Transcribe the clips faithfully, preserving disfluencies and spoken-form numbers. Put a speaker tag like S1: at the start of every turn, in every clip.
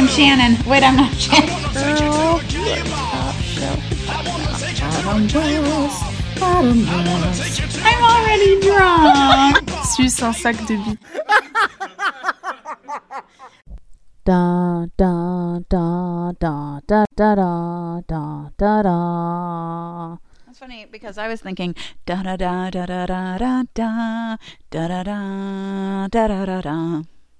S1: I'm Shannon. Wait, I'm not Shannon.
S2: Girl, top shelf. Bottom West, bottom West.
S1: I'm already drunk.
S3: Suis un sac de billes.
S2: Da da da da da da da da da da.
S1: That's funny because I was thinking da da da da da da da da da da da da da da da.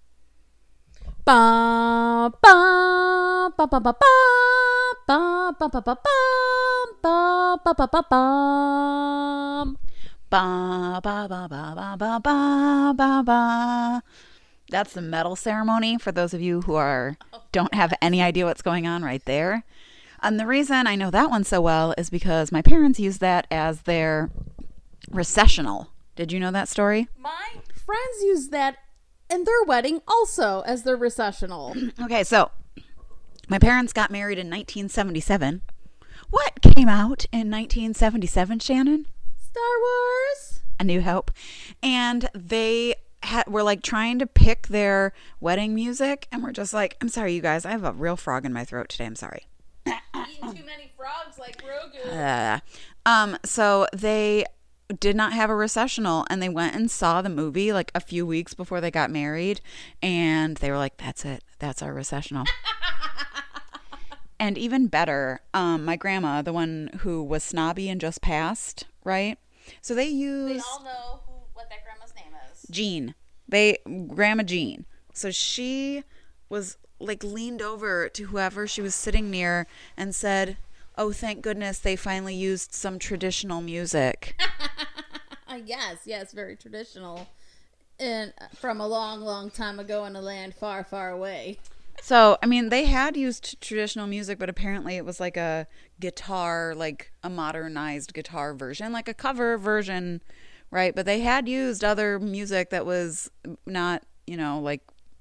S2: Ba ba ba ba ba ba ba ba ba ba ba ba ba ba ba ba
S1: Ba ba ba ba ba ba ba ba ba. That's the medal ceremony for those of you who are don't have any idea what's going on right there. And the reason I know that one so well is because my parents used that as their recessional. Did you know that story?
S2: My friends use that in their wedding also as their recessional.
S1: Okay, so my parents got married in nineteen seventy-seven. What came out in nineteen seventy-seven, Shannon?
S2: Star Wars.
S1: A New Hope. And they had, were like trying to pick their wedding music, and we're just like, I'm sorry, you guys, I have a real frog in my throat today. I'm sorry.
S2: Eating too many frogs like Grogu.
S1: Uh, um, so they did not have a recessional, and they went and saw the movie like a few weeks before they got married, and they were like, that's it. That's our recessional. And even better, um, my grandma, the one who was snobby and just passed, right? So they used...
S2: We all know who, what that grandma's name is.
S1: Jean. They, Grandma Jean. So she was like leaned over to whoever she was sitting near and said, oh, thank goodness they finally used some traditional music.
S2: Yes, yes, very traditional. And from a long, long time ago in a land far, far away.
S1: So, I mean, they had used traditional music, but apparently it was like a guitar, like a modernized guitar version, like a cover version, right? But they had used other music that was not, you know, like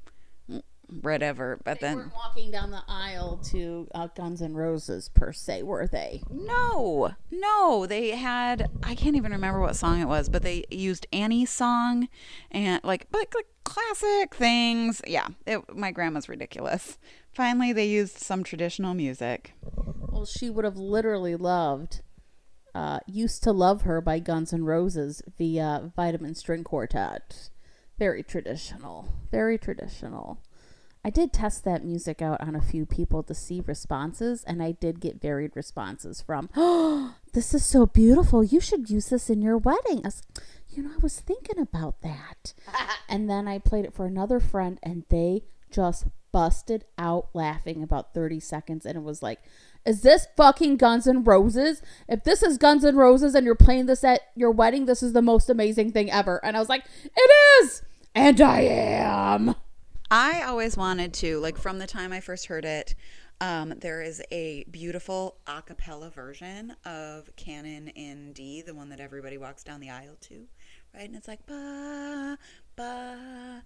S1: whatever. But
S2: They
S1: then
S2: weren't walking down the aisle to uh, Guns N' Roses per se, were they?
S1: no, no, they had, I can't even remember what song it was, but they used Annie's song and like, like, like classic things. Yeah, it, my grandma's ridiculous. Finally, they used some traditional music.
S2: Well, she would have literally loved uh, Used to Love Her by Guns N' Roses via Vitamin String Quartet. Very traditional. Very traditional. I did test that music out on a few people to see responses, and I did get varied responses from, oh, this is so beautiful. You should use this in your wedding. I was, you know, I was thinking about that. And then I played it for another friend, and they just busted out laughing about thirty seconds, and it was like, is this fucking Guns N' Roses? If this is Guns N' Roses and you're playing this at your wedding, this is the most amazing thing ever. And I was like, it is! And I am!
S1: I always wanted to, like from the time I first heard it, um, there is a beautiful a cappella version of Canon in D, the one that everybody walks down the aisle to, right? And it's like, ba, ba,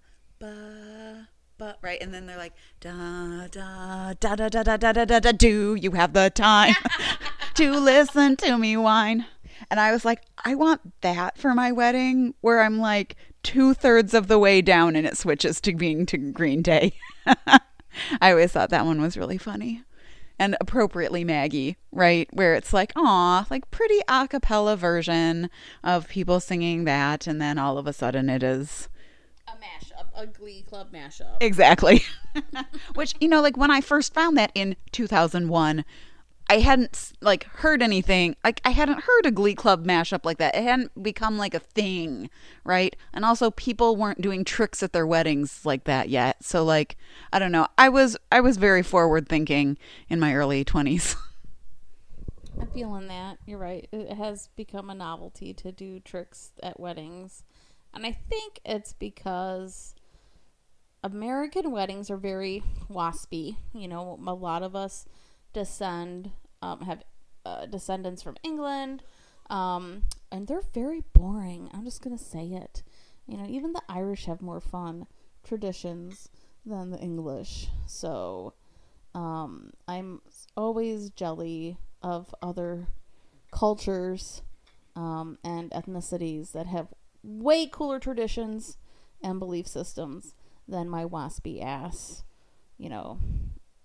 S1: ba, ba, right? And then they're like, da, da, da, da, da, da, da, da, da, da, do you have the time to listen to me whine? And I was like, I want that for my wedding, where I'm like two thirds of the way down and it switches to being to Green Day. I always thought that one was really funny and appropriately Maggie, right? Where it's like, aw, like pretty a cappella version of people singing that. And then all of a sudden it is
S2: a mashup, a Glee Club mashup.
S1: Exactly. Which, you know, like when I first found that in two thousand one, I hadn't like heard anything, like I hadn't heard a Glee Club mashup like that. It hadn't become like a thing, right? And also people weren't doing tricks at their weddings like that yet. So like, I don't know. I was I was very forward thinking in my early twenties.
S2: I'm feeling that. You're right. It has become a novelty to do tricks at weddings. And I think it's because American weddings are very waspy. You know, a lot of us descend um have uh, descendants from England, um and they're very boring. I'm just gonna say it. You know, even the Irish have more fun traditions than the English. So um I'm always jelly of other cultures um and ethnicities that have way cooler traditions and belief systems than my waspy ass, you know,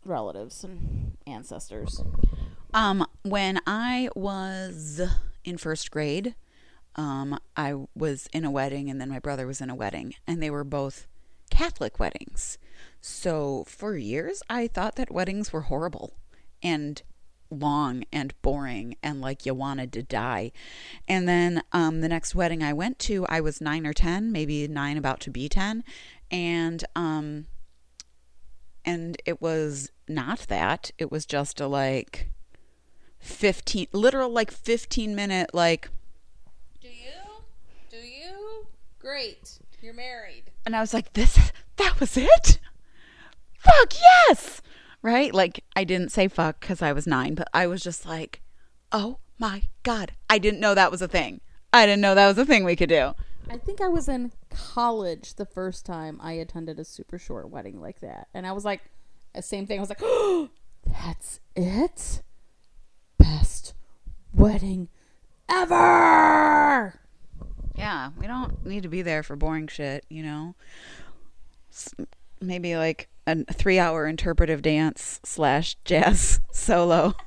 S2: relatives and ancestors.
S1: Um, when I was in first grade, um, I was in a wedding, and then my brother was in a wedding, and they were both Catholic weddings. So for years, I thought that weddings were horrible and long and boring and like you wanted to die. And then um, the next wedding I went to, I was nine or ten, maybe nine, about to be ten, and um, and it was not that. It was just a like fifteen, literal like fifteen minute like.
S2: Do you? Do you? Great. You're married.
S1: And I was like, this, that was it? Fuck yes! Right? Like, I didn't say fuck because I was nine, but I was just like, oh my God. I didn't know that was a thing. I didn't know that was a thing we could do.
S2: I think I was in college the first time I attended a super short wedding like that. And I was like, the same thing. I was like, oh, that's it? Best wedding ever!
S1: Yeah, we don't need to be there for boring shit, you know? Maybe like a three hour interpretive dance slash jazz solo.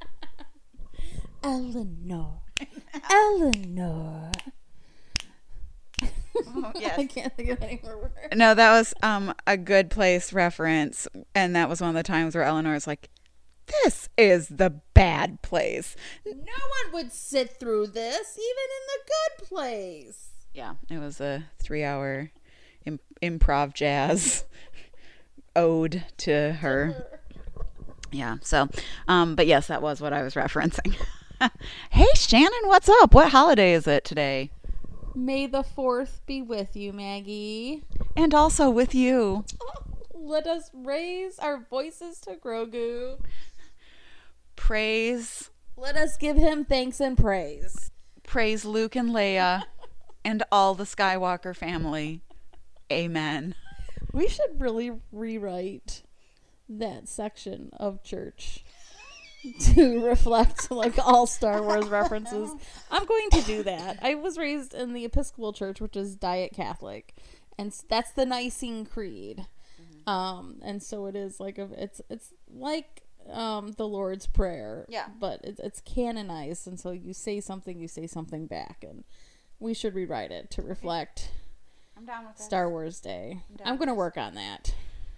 S2: Eleanor. Eleanor.
S1: Oh, yes.
S2: I can't think of any more words.
S1: No, that was um a Good Place reference, and that was one of the times where Eleanor's like, this is the bad place.
S2: No one would sit through this, even in the good place.
S1: Yeah, it was a three-hour Im- improv jazz ode to her. Yeah, so, um, but yes, that was what I was referencing. Hey, Shannon, what's up? What holiday is it today?
S2: May the fourth be with you, Maggie.
S1: And also with you.
S2: Let us raise our voices to Grogu.
S1: Praise.
S2: Let us give him thanks and praise.
S1: Praise Luke and Leia and all the Skywalker family. Amen.
S2: We should really rewrite that section of church to reflect like all Star Wars references. I'm going to do that. I was raised in the Episcopal Church, which is Diet Catholic, and that's the Nicene Creed. Mm-hmm. Um, and so it is like a, it's it's like um the Lord's Prayer.
S1: Yeah. But
S2: it's it's canonized, and so you say something, you say something back, and we should rewrite it to reflect
S1: I'm down with
S2: Star Wars Day. I'm, I'm going to work on that.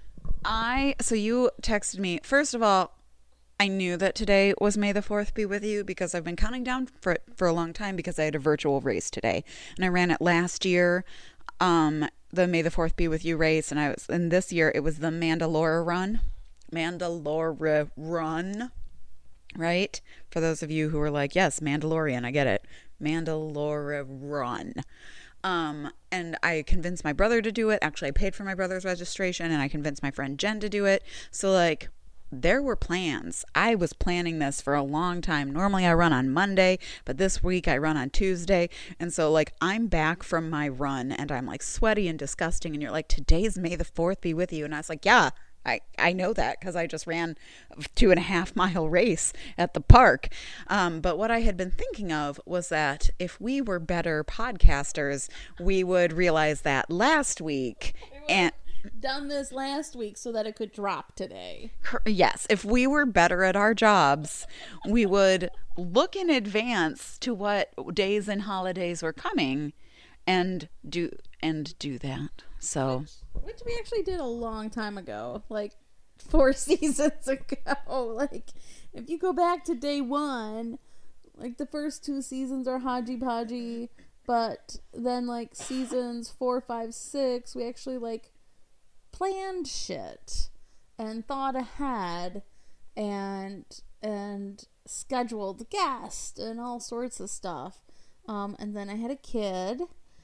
S1: I so you texted me. First of all, I knew that today was May the fourth be with you because I've been counting down for it for a long time because I had a virtual race today. And I ran it last year, um, the May the fourth be with you race. And I was, and this year it was the Mandalore run. Mandalore run. Right? For those of you who are like, yes, Mandalorian, I get it. Mandalore run. Um, and I convinced my brother to do it. Actually, I paid for my brother's registration and I convinced my friend Jen to do it. So like, there were plans. I was planning this for a long time. Normally I run on Monday, but this week I run on Tuesday. And so like I'm back from my run and I'm like sweaty and disgusting. And you're like, today's May the fourth be with you. And I was like, yeah, I, I know that because I just ran a two and a half mile race at the park. Um, but what I had been thinking of was that if we were better podcasters, we would realize that last week. And
S2: done this last week so that it could drop today.
S1: Yes, if we were better at our jobs, we would look in advance to what days and holidays were coming and do and do that. So
S2: which, which we actually did a long time ago, like four seasons ago. Like if you go back to day one, like the first two seasons are Haji Podgy, but then like seasons four, five, six, we actually like planned shit and thought ahead and and scheduled guests and all sorts of stuff. Um, and then I had a kid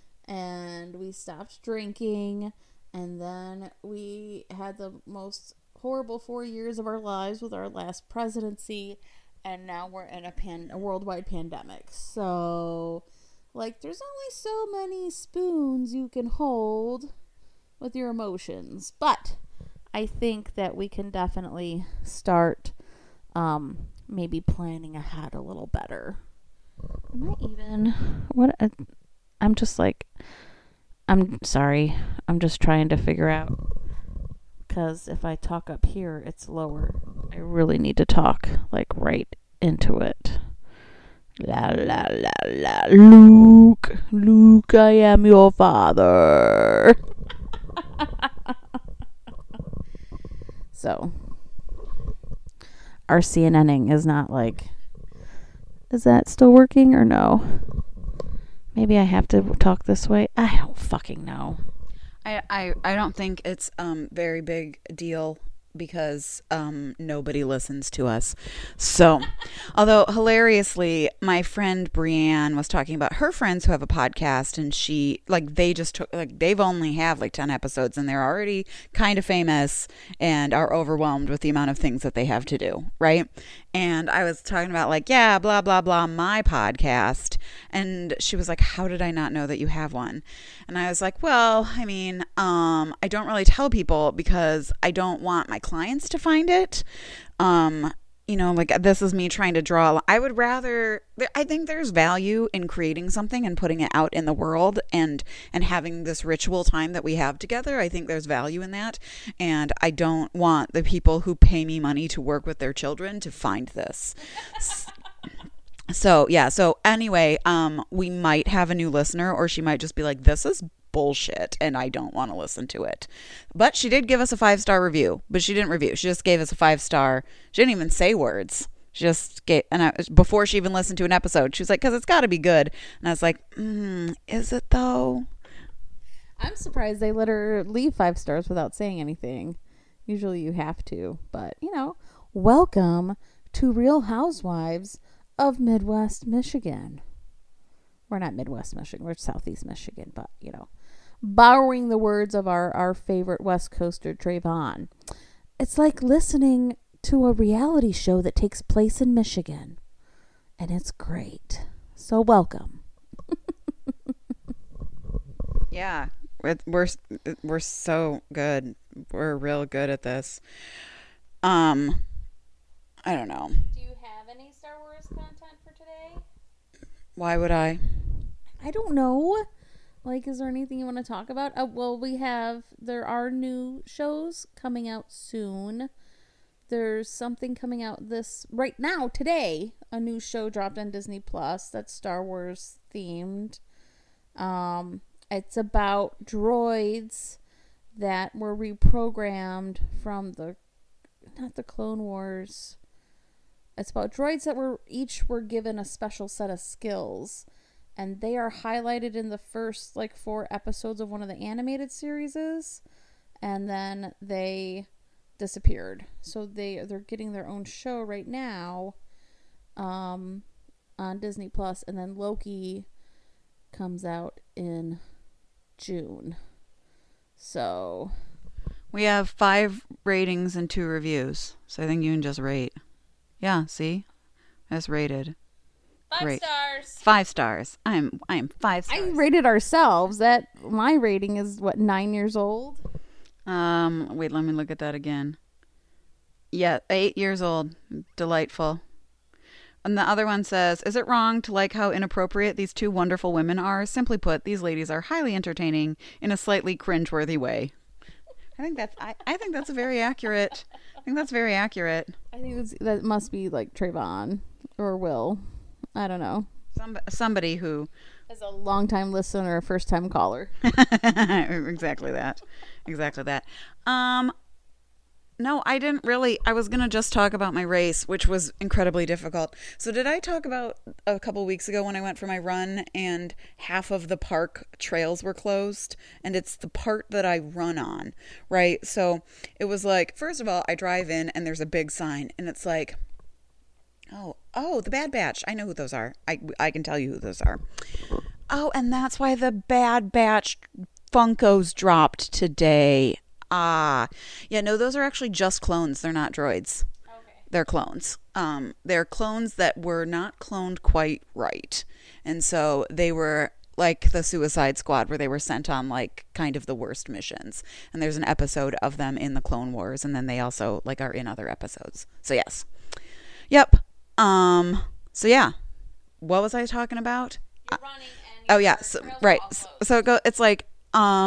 S2: and we stopped drinking, and then we had the most horrible four years of our lives with our last presidency, and now we're in a pan a worldwide pandemic. So like there's only so many spoons you can hold with your emotions, but I think that we can definitely start um maybe planning ahead a little better. Am I even what a, I'm just like I'm sorry I'm just trying to figure out because if I talk up here, it's lower. I really need to talk like right into it. La la la la. Luke, Luke, I am your father. So, our CNNing is not like. Is that still working or no? Maybe I have to talk this way. I don't fucking know.
S1: I, I, I don't think it's um very big deal because um nobody listens to us. So, although hilariously, my friend Brianne was talking about her friends who have a podcast, and she like they just took like they've only have like ten episodes, and they're already kind of famous and are overwhelmed with the amount of things that they have to do, right? And I was talking about like, yeah, blah, blah, blah, my podcast. And she was like, how did I not know that you have one? And I was like, well, I mean, um, I don't really tell people because I don't want my clients to find it. Um, you know, like this is me trying to draw. I would rather, I think there's value in creating something and putting it out in the world and, and having this ritual time that we have together. I think there's value in that. And I don't want the people who pay me money to work with their children to find this. So, yeah. So anyway, um, we might have a new listener, or she might just be like, this is bullshit and I don't want to listen to it. But she did give us a five-star review, but she didn't review. She just gave us a five-star. She didn't even say words. She just gave, and I, before she even listened to an episode, she was like, because it's got to be good. And I was like, mm, is it though?
S2: I'm surprised they let her leave five stars without saying anything. Usually you have to, but you know, welcome to Real Housewives of Midwest Michigan. We're not Midwest Michigan, we're Southeast Michigan, but you know, borrowing the words of our, our favorite West Coaster, Trayvon. It's like listening to a reality show that takes place in Michigan. And it's great. So welcome.
S1: Yeah, we're, we're we're so good. We're real good at this. Um, I don't know.
S2: Do you have any Star Wars content for today?
S1: Why would I?
S2: I don't know. Like, is there anything you want to talk about? Uh, well, we have, there are new shows coming out soon. There's something coming out this, right now, today, a new show dropped on Disney Plus that's Star Wars themed. Um, it's about droids that were reprogrammed from the, not the Clone Wars. It's about droids that were, each were given a special set of skills. And they are highlighted in the first, like, four episodes of one of the animated series. And then they disappeared. So they, they're getting their own show right now um, on Disney Plus. And then Loki comes out in June. So
S1: we have five ratings and two reviews. So I think you can just rate. Yeah, see? That's rated.
S2: Five
S1: Great.
S2: stars.
S1: Five stars. I'm I'm five stars.
S2: I rated ourselves. That my rating is what, nine years old?
S1: Um wait, let me look at that again. Yeah, eight years old. Delightful. And the other one says, is it wrong to like how inappropriate these two wonderful women are? Simply put, these ladies are highly entertaining in a slightly cringeworthy way. I think that's I, I think that's very accurate. I think that's very accurate.
S2: I think that's, that must be like Trayvon or Will. I don't know.
S1: Some, somebody who
S2: is a long-time listener, first-time caller.
S1: Exactly that. Exactly that. Um, no, I didn't really. I was going to just talk about my race, which was incredibly difficult. So did I talk about a couple weeks ago when I went for my run and half of the park trails were closed? And it's the part that I run on, right? So it was like, first of all, I drive in and there's a big sign and it's like, Oh, oh, the Bad Batch. I know who those are. I, I can tell you who those are. Oh, and that's why the Bad Batch Funkos dropped today. Ah. Yeah, no, those are actually just clones. They're not droids. Okay. They're clones. Um, they're clones that were not cloned quite right. And so they were like the Suicide Squad, where they were sent on like kind of the worst missions. And there's an episode of them in the Clone Wars, and then they also like are in other episodes. So yes. Yep. Um, so yeah, what was I talking about?
S2: You're running and
S1: oh yeah. So, right. So, so it go, it's like, um,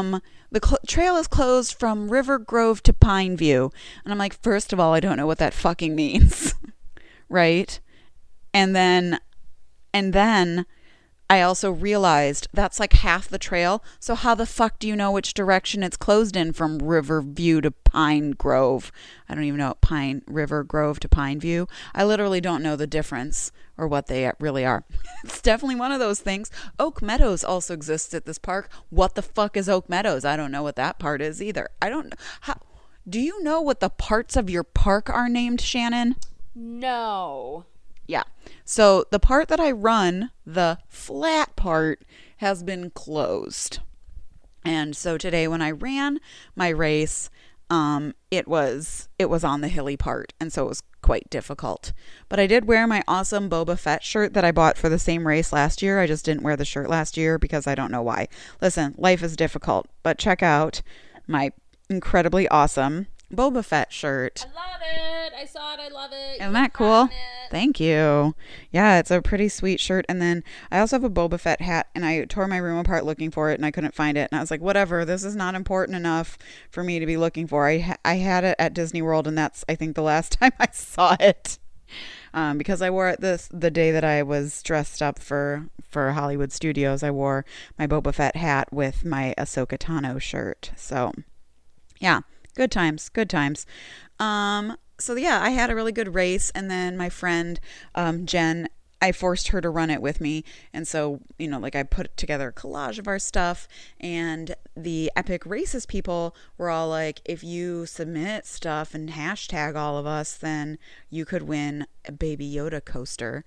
S1: the cl- trail is closed from River Grove to Pine View. And I'm like, first of all, I don't know what that fucking means. Right? And then, and then I also realized that's like half the trail. So how the fuck do you know which direction it's closed in from Riverview to Pine Grove? I don't even know Pine River Grove to Pine View. I literally don't know the difference or what they really are. It's definitely one of those things. Oak Meadows also exists at this park. What the fuck is Oak Meadows? I don't know what that part is either. I don't how do you know what the parts of your park are named, Shannon?
S2: No.
S1: Yeah. So the part that I run, the flat part, has been closed. And so today when I ran my race, um, it was it was on the hilly part. And so it was quite difficult. But I did wear my awesome Boba Fett shirt that I bought for the same race last year. I just didn't wear the shirt last year because I don't know why. Listen, life is difficult. But check out my incredibly awesome Boba Fett shirt.
S2: I love it. I saw it. I love it.
S1: Isn't that cool? Thank you. Yeah, it's a pretty sweet shirt. And then I also have a Boba Fett hat, and I tore my room apart looking for it, and I couldn't find it. And I was like, whatever, this is not important enough for me to be looking for. I ha- I had it at Disney World, and that's, I think, the last time I saw it. Um, because I wore it this the day that I was dressed up for, for Hollywood Studios. I wore my Boba Fett hat with my Ahsoka Tano shirt. So, yeah. Good times, good times. Um, so yeah, I had a really good race, and then my friend um, Jen, I forced her to run it with me, and so, you know, like I put together a collage of our stuff, and the Epic Races people were all like, if you submit stuff and hashtag all of us, then you could win a Baby Yoda coaster.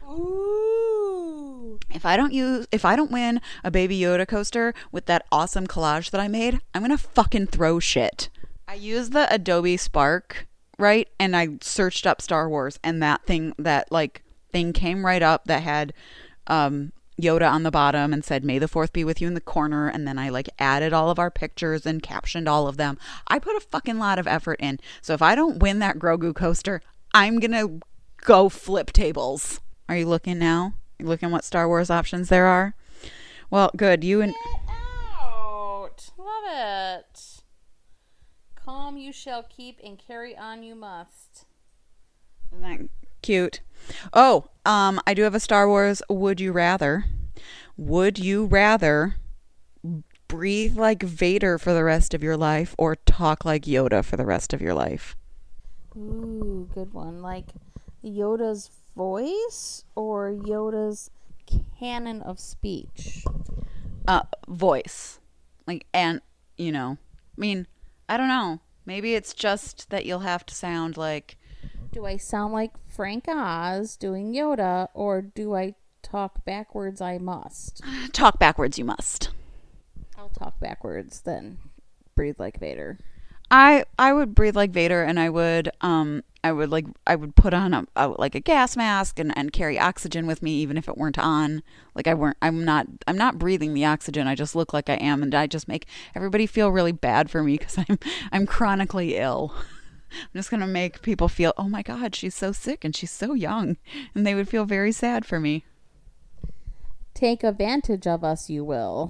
S2: Ooh.
S1: If I don't use, if I don't win a Baby Yoda coaster with that awesome collage that I made, I'm gonna fucking throw shit. I used the Adobe Spark, right? And I searched up Star Wars, and that thing, that like thing came right up that had um, Yoda on the bottom and said, "May the fourth be with you" in the corner. And then I like added all of our pictures and captioned all of them. I put a fucking lot of effort in. So if I don't win that Grogu coaster, I'm going to go flip tables. Are you looking now? You looking what Star Wars options there are? Well, good. You and...
S2: Get out. Love it. Calm you shall keep, and carry on you must.
S1: Isn't that cute? Oh, um, I do have a Star Wars Would You Rather. Would you rather breathe like Vader for the rest of your life or talk like Yoda for the rest of your life?
S2: Ooh, good one. Like Yoda's voice or Yoda's canon of speech?
S1: Uh, voice. Like, and, you know, I mean... I don't know. Maybe it's just that you'll have to sound like...
S2: Do I sound like Frank Oz doing Yoda, or do I talk backwards I must?
S1: Talk backwards you must.
S2: I'll talk backwards then. Breathe like Vader.
S1: I I would breathe like Vader, and I would um I would like I would put on a, a like a gas mask and, and carry oxygen with me even if it weren't on. Like I weren't I'm not I'm not breathing the oxygen. I just look like I am, and I just make everybody feel really bad for me because I'm I'm chronically ill. I'm just gonna make people feel, oh my God, she's so sick and she's so young, and they would feel very sad for me.
S2: Take advantage of us, you will.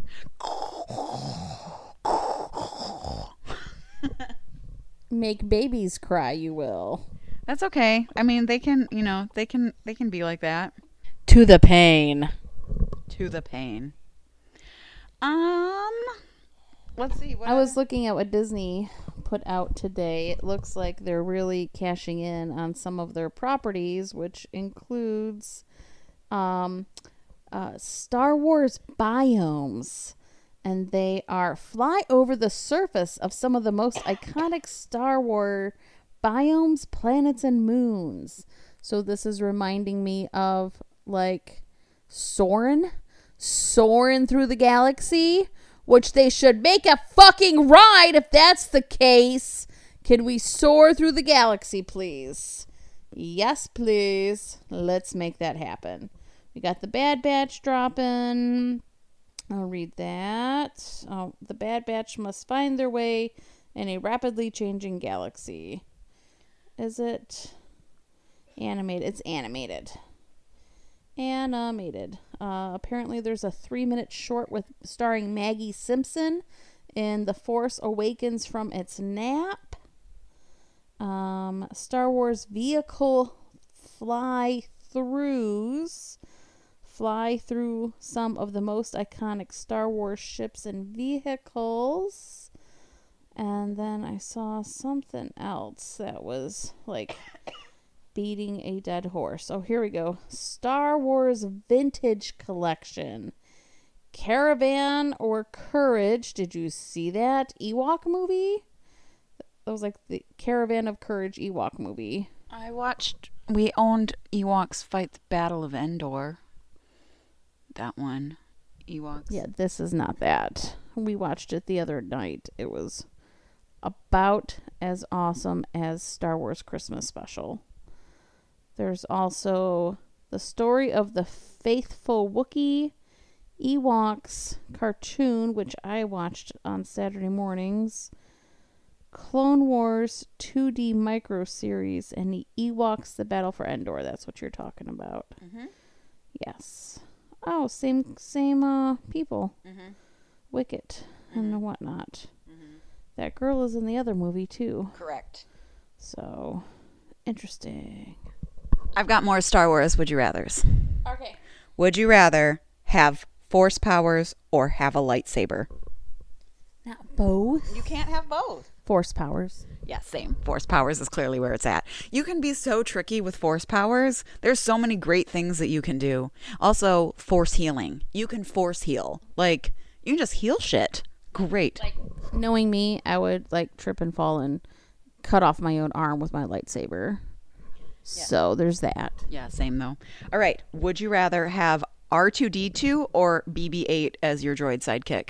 S2: Make babies cry, you will.
S1: That's okay. I mean, they can, you know, they can they can be like that.
S2: To the pain.
S1: To the pain. Um, let's see. What
S2: I was looking at what Disney put out today. It looks like they're really cashing in on some of their properties, which includes um, uh, Star Wars biomes. And they are fly over the surface of some of the most iconic Star Wars biomes, planets, and moons. So this is reminding me of, like, Soarin'. Soarin' through the galaxy, which they should make a fucking ride if that's the case. Can we soar through the galaxy, please? Yes, please. Let's make that happen. We got the Bad Batch dropping. I'll read that. Oh, the Bad Batch must find their way in a rapidly changing galaxy. Is it animated? It's animated. Animated. Uh, apparently there's a three-minute short with starring Maggie Simpson in The Force Awakens from its nap. Um, Star Wars vehicle fly-throughs. Fly through some of the most iconic Star Wars ships and vehicles. And then I saw something else that was like beating a dead horse. Oh, here we go. Star Wars Vintage Collection. Caravan or Courage. Did you see that Ewok movie? That was like the Caravan of Courage Ewok movie.
S1: I watched, we owned Ewoks Fight the Battle of Endor. That one. Ewoks.
S2: Yeah, this is not that. We watched it the other night. It was about as awesome as Star Wars Christmas Special. There's also the story of the Faithful Wookiee Ewoks cartoon, which I watched on Saturday mornings. Clone Wars two D micro series and the Ewoks The Battle for Endor. That's what you're talking about.
S1: Mm-hmm.
S2: Yes. Oh, same same uh people.
S1: Mm-hmm.
S2: Wicket
S1: Mm-hmm.
S2: and whatnot.
S1: Mm-hmm.
S2: That girl is in the other movie too.
S1: Correct.
S2: So interesting.
S1: I've got more Star Wars would you rathers.
S2: Okay.
S1: Would you rather have force powers or have a lightsaber?
S2: Not both.
S1: You can't have both.
S2: Force powers.
S1: Yeah, same. Force powers is clearly where it's at. You can be so tricky with force powers. There's so many great things that you can do. Also, force healing. You can force heal. Like, you can just heal shit. Great.
S2: Like, knowing me, I would like trip and fall and cut off my own arm with my lightsaber.
S1: Yeah.
S2: So there's that.
S1: Yeah, same though. All right. Would you rather have R two D two or B B eight as your droid sidekick?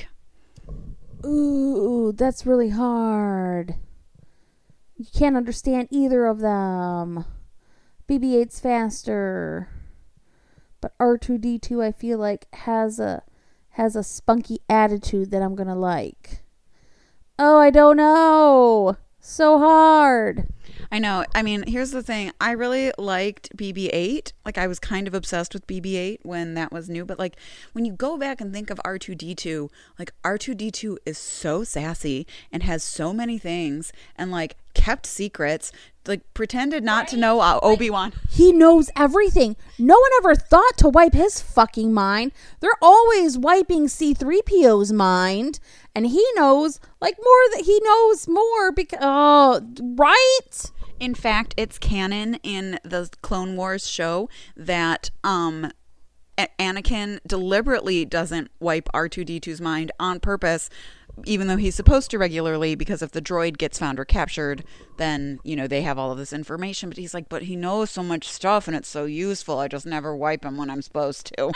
S2: Ooh, that's really hard. You can't understand either of them. B B eight's faster. But R two D two I feel like has a has a spunky attitude that I'm going to like. Oh, I don't know. So hard.
S1: I know. I mean, here's the thing. I really liked B B eight. Like, I was kind of obsessed with B B eight when that was new. But, like, when you go back and think of R two D two, like, R two D two is so sassy and has so many things and, like, kept secrets. Like, pretended not right? to know uh, Obi-Wan.
S2: He knows everything. No one ever thought to wipe his fucking mind. They're always wiping C three P O's mind. And he knows, like, more that he knows more because, oh, right?
S1: In fact, it's canon in the Clone Wars show that um, Anakin deliberately doesn't wipe R two D two's mind on purpose, even though he's supposed to regularly, because if the droid gets found or captured, then, you know, they have all of this information. But he's like, but he knows so much stuff and it's so useful. I just never wipe him when I'm supposed to.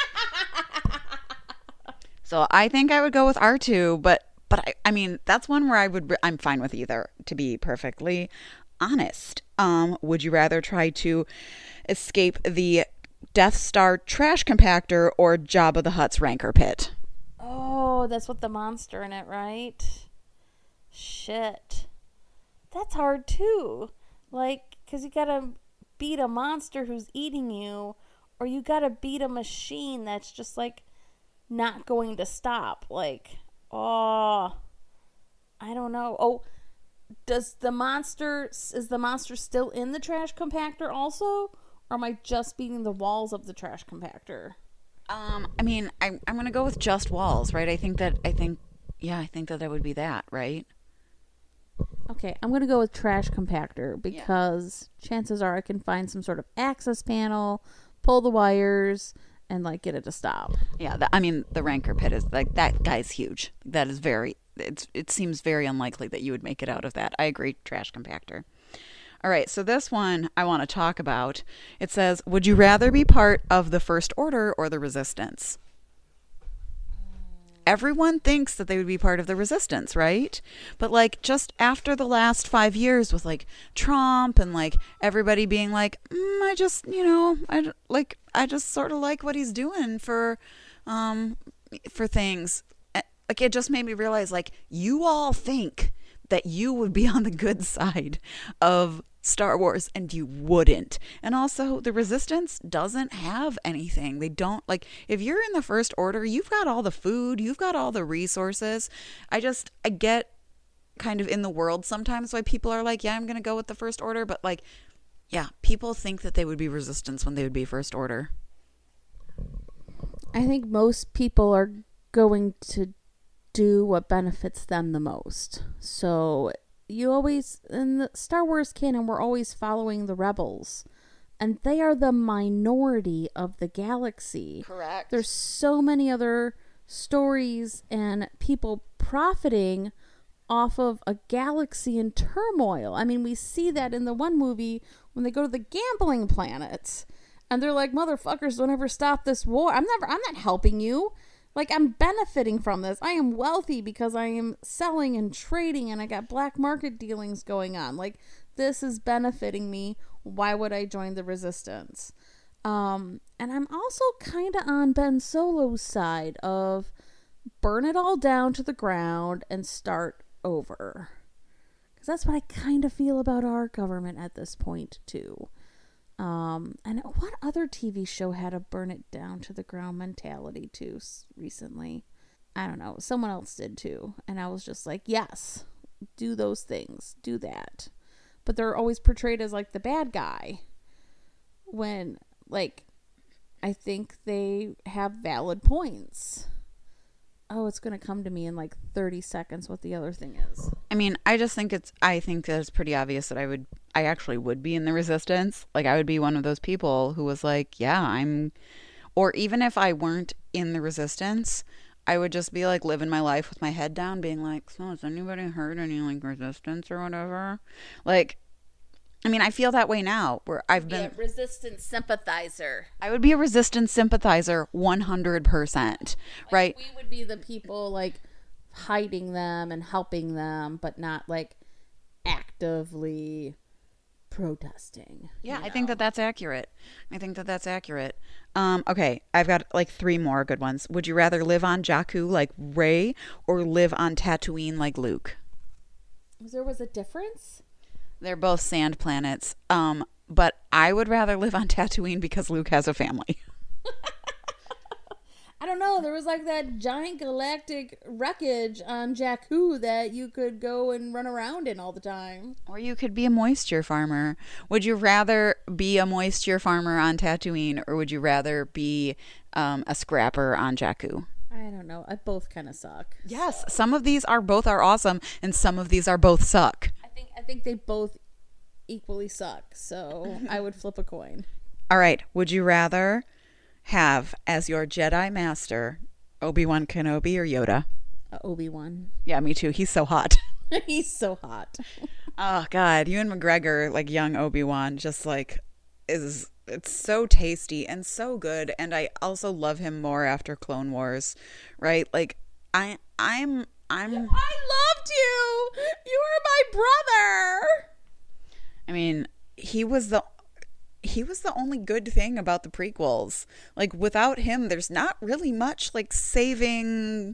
S1: So I think I would go with R two, but but I, I mean, that's one where I would, I'm fine with either, to be perfectly honest. Um, would you rather try to escape the Death Star trash compactor or Jabba the Hutt's Rancor pit?
S2: Oh, that's with the monster in it, right? Shit. That's hard too. Like, because you gotta beat a monster who's eating you, or you gotta beat a machine that's just like not going to stop. Like, oh, I don't know. Oh, does the monster, is the monster still in the trash compactor also? Or am I just beating the walls of the trash compactor?
S1: Um, I mean, I'm I'm gonna go with just walls, right? I think that I think, yeah, I think that that would be that, right?
S2: Okay, I'm gonna go with trash compactor because yeah. chances are I can find some sort of access panel, pull the wires, and like get it to stop.
S1: Yeah, the, I mean, the Rancor pit is like that guy's huge. That is very. It's it seems very unlikely that you would make it out of that. I agree, trash compactor. All right, so this one I want to talk about. It says, would you rather be part of the First Order or the Resistance? Everyone thinks that they would be part of the Resistance, right? But like just after the last five years with like Trump and like everybody being like, mm, I just, you know, I like, I just sort of like what he's doing for, um, for things. Like it just made me realize like you all think that you would be on the good side of Star Wars and you wouldn't. And also, the Resistance doesn't have anything. They don't, like, if you're in the First Order, you've got all the food, you've got all the resources. I just, I get kind of in the world sometimes why people are like, yeah, I'm going to go with the First Order. But, like, yeah, people think that they would be Resistance when they would be First Order.
S2: I think most people are going to do what benefits them the most. So you always, in the Star Wars canon, we're always following the rebels. And they are the minority of the galaxy.
S1: Correct.
S2: There's so many other stories and people profiting off of a galaxy in turmoil. I mean, we see that in the one movie when they go to the gambling planets. And they're like, motherfuckers, don't ever stop this war. I'm never, I'm not helping you. Like, I'm benefiting from this. I am wealthy because I am selling and trading and I got black market dealings going on. Like, this is benefiting me. Why would I join the Resistance? Um, and I'm also kind of on Ben Solo's side of burn it all down to the ground and start over. Because that's what I kind of feel about our government at this point, too. Um, and what other T V show had a burn it down to the ground mentality too recently? I don't know. Someone else did too. And I was just like, yes, do those things. Do that. But they're always portrayed as like the bad guy. When, like, I think they have valid points. Oh, it's going to come to me in like thirty seconds what the other thing is.
S1: I mean, I just think it's, I think that it's pretty obvious that I would, I actually would be in the Resistance. Like, I would be one of those people who was like, yeah, I'm, or even if I weren't in the Resistance, I would just be like living my life with my head down, being like, so has anybody heard any like Resistance or whatever? Like, I mean, I feel that way now where I've been
S2: Yeah, Resistance sympathizer.
S1: I would be a Resistance sympathizer one hundred percent,
S2: Like,
S1: right?
S2: we would be the people like hiding them and helping them, but not like actively protesting.
S1: Yeah,
S2: you
S1: I think
S2: know?
S1: that that's accurate. I think that that's accurate. Um, okay, I've got like three more good ones. Would you rather live on Jakku like Rey or live on Tatooine like Luke?
S2: There was a difference?
S1: They're both sand planets. Um, but I would rather live on Tatooine because Luke has a family.
S2: I don't know. There was like that giant galactic wreckage on Jakku that you could go and run around in all the time.
S1: Or you could be a moisture farmer. Would you rather be a moisture farmer on Tatooine or would you rather be um, a scrapper on Jakku?
S2: I don't know. I both kind of suck.
S1: Yes, some of these are both are awesome and some of these are both suck.
S2: I think I think they both equally suck. So I would flip a coin.
S1: All right. Would you rather have as your Jedi Master Obi-Wan Kenobi or Yoda?
S2: Uh, Obi-Wan.
S1: Yeah, me too. He's so hot.
S2: He's so hot.
S1: Oh God, Ewan McGregor, like young Obi-Wan, just like is it's so tasty and so good. And I also love him more after Clone Wars, right? Like I, I'm, I'm.
S2: I loved you. You were my brother.
S1: I mean, he was the. He was the only good thing about the prequels. Like, without him, there's not really much, like, saving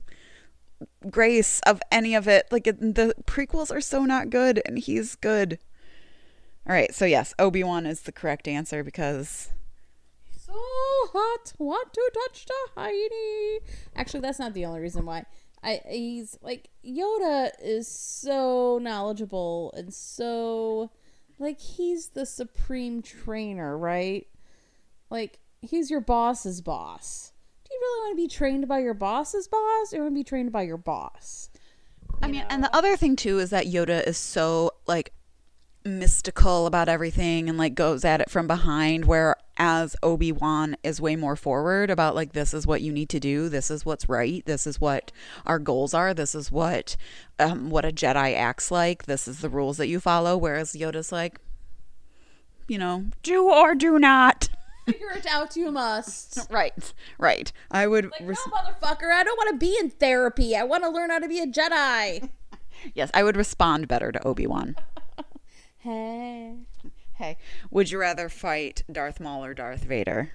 S1: grace of any of it. Like, it, the prequels are so not good, and he's good. All right, so yes, Obi-Wan is the correct answer because...
S2: So hot, want to touch the Heidi. Actually, that's not the only reason why. I He's, like, Yoda is so knowledgeable and so... Like, he's the supreme trainer, right? Like, he's your boss's boss. Do you really want to be trained by your boss's boss or want to be trained by your boss? You
S1: I mean,
S2: know?
S1: and the other thing, too, is that Yoda is so, like, mystical about everything and, like, goes at it from behind, whereas Obi-Wan is way more forward about, like, this is what you need to do. This is what's right. This is what our goals are. This is what um, what a Jedi acts like. This is the rules that you follow, whereas Yoda's like, you know, do or do not.
S2: Figure it out, you must.
S1: Right, right. I would...
S2: Like,
S1: res-
S2: no, motherfucker, I don't want to be in therapy. I want to learn how to be a Jedi.
S1: yes, I would respond better to Obi-Wan.
S2: Hey.
S1: Hey, would you rather fight Darth Maul or Darth Vader?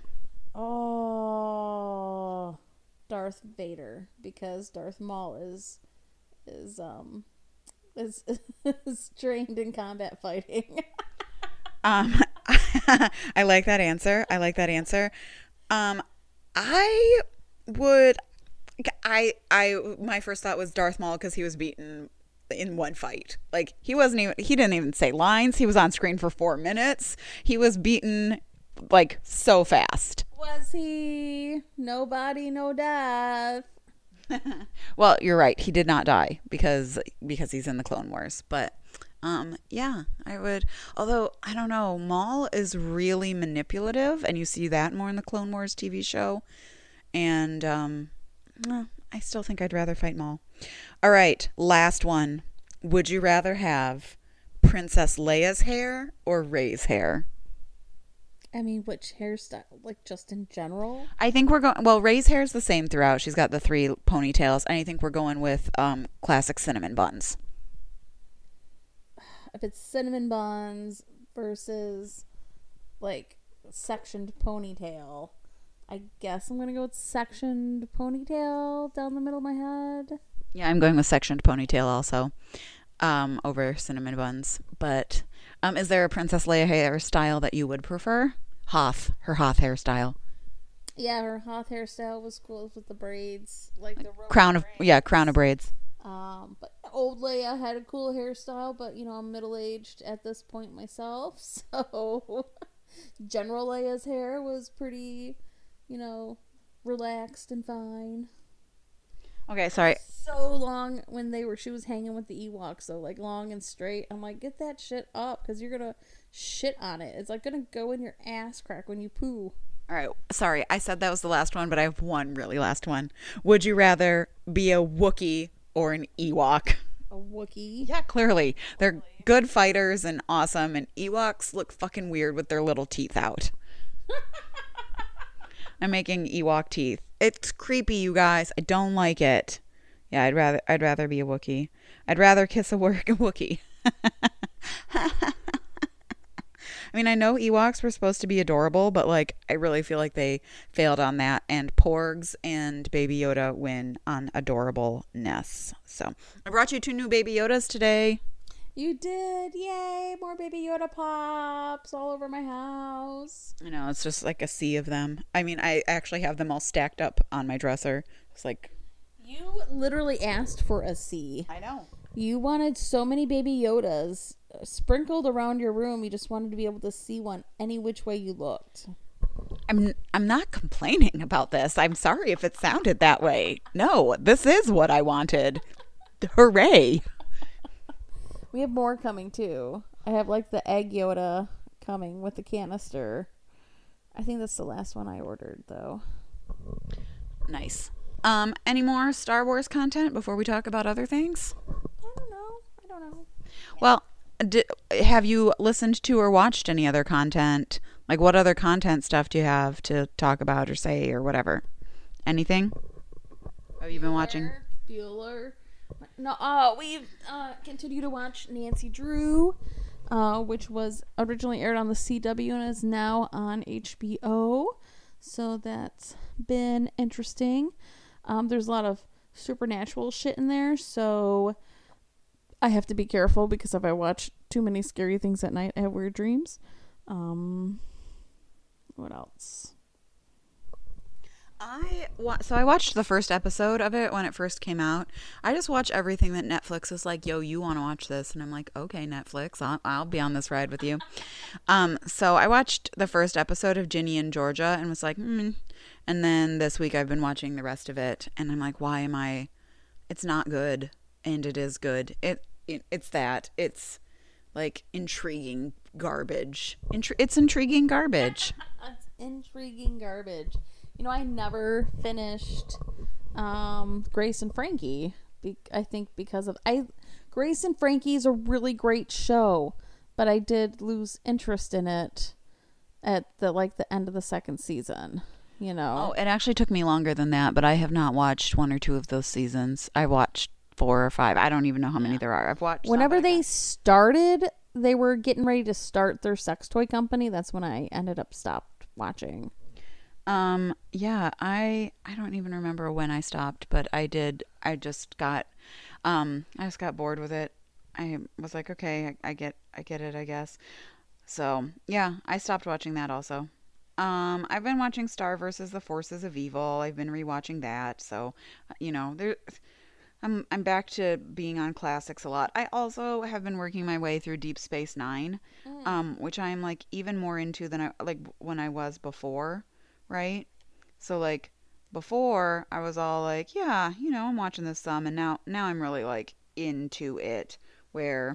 S2: Oh, Darth Vader, because Darth Maul is is um is, is trained in combat fighting.
S1: Um, I like that answer. I like that answer. Um, I would. I I my first thought was Darth Maul because he was beaten in one fight. Like he wasn't even. He didn't even say lines. He was on screen for four minutes. He was beaten like so fast.
S2: Was he? No body, no death.
S1: Well, you're right. He did not die because because he's in the Clone Wars. But um, yeah, I would. Although I don't know, Maul is really manipulative, and you see that more in the Clone Wars T V show. And um, well, I still think I'd rather fight Maul. All right, last one. Would you rather have Princess Leia's hair or Rey's hair?
S2: I mean, which hairstyle? Like, just in general?
S1: I think we're going. Well, Rey's hair is the same throughout. She's got the three ponytails, and I think we're going with um, classic cinnamon buns.
S2: If it's cinnamon buns versus, like, sectioned ponytail, I guess I'm going to go with sectioned ponytail down the middle of my head.
S1: Yeah, I'm going with sectioned ponytail also um, over cinnamon buns. But um, is there a Princess Leia hairstyle that you would prefer? Hoth, her Hoth hairstyle.
S2: Yeah, her Hoth hairstyle was cool with the braids, like the
S1: crown of
S2: braids.
S1: yeah, crown of braids.
S2: Um, but old Leia had a cool hairstyle, but you know I'm middle aged at this point myself, so General Leia's hair was pretty, you know, relaxed and fine.
S1: Okay, sorry.
S2: So long when they were she was hanging with the Ewoks, so like long and straight. I'm like, get that shit up because you're gonna shit on it. It's like gonna go in your ass crack when you poo.
S1: All right, sorry. I said that was the last one, but I have one really last one. Would you rather be a Wookiee or an Ewok?
S2: A Wookiee.
S1: Yeah, clearly. They're good fighters and awesome, and Ewoks look fucking weird with their little teeth out. I'm making Ewok teeth. It's creepy, you guys. I don't like it. Yeah, I'd rather I'd rather be a Wookiee. I'd rather kiss a Wookiee. I mean, I know Ewoks were supposed to be adorable, but like I really feel like they failed on that. And Porgs and Baby Yoda win on adorableness. So I brought you two new Baby Yodas today.
S2: You did. Yay. More Baby Yoda pops all over my house.
S1: I know. It's just like a sea of them. I mean, I actually have them all stacked up on my dresser. It's like...
S2: You literally asked for a sea.
S1: I know.
S2: You wanted so many Baby Yodas sprinkled around your room. You just wanted to be able to see one any which way you looked.
S1: I'm I'm not complaining about this. I'm sorry if it sounded that way. No, this is what I wanted. Hooray.
S2: We have more coming too. I have like the egg Yoda coming with the canister. I think that's the last one I ordered though.
S1: Nice. Um, any more Star Wars content before we talk about other things?
S2: I don't know. I don't know.
S1: Well, d- have you listened to or watched any other content? Like, what other content stuff do you have to talk about or say or whatever? Anything? Have you been watching?
S2: Bueller. No, uh, we've uh, continued to watch Nancy Drew, uh, which was originally aired on the C W and is now on H B O. So that's been interesting. Um, there's a lot of supernatural shit in there, so I have to be careful because if I watch too many scary things at night, I have weird dreams. Um, what else?
S1: I wa- so I watched the first episode of it when it first came out. I just watch everything that Netflix is like, yo, you want to watch this? And I'm like, okay, Netflix, I'll, I'll be on this ride with you. um, so I watched the first episode of Ginny and Georgia and was like, hmm. And then this week I've been watching the rest of it, and I'm like, why am I? It's not good, and it is good. It, it it's that it's like intriguing garbage. Intri- it's intriguing garbage.
S2: It's intriguing garbage. You know, I never finished um, Grace and Frankie. Be- I think because of I, Grace and Frankie is a really great show, but I did lose interest in it at the like the end of the second season. You know.
S1: Oh, it actually took me longer than that, but I have not watched one or two of those seasons. I watched four or five. I don't even know how many there are. I've watched.
S2: Whenever
S1: some,
S2: they started, they were getting ready to start their sex toy company. That's when I ended up stopped watching.
S1: Um, yeah, I I don't even remember when I stopped, but I did. I just got, um, I just got bored with it. I was like, okay, I, I get, I get it, I guess. So, yeah, I stopped watching that also. Um, I've been watching Star versus the Forces of Evil. I've been rewatching that. So, you know, there I'm I'm back to being on classics a lot. I also have been working my way through Deep Space Nine,
S2: Mm.
S1: um, which I'm like even more into than I like when I was before, right? So like before I was all like, yeah, you know, I'm watching this some, and now now I'm really like into it where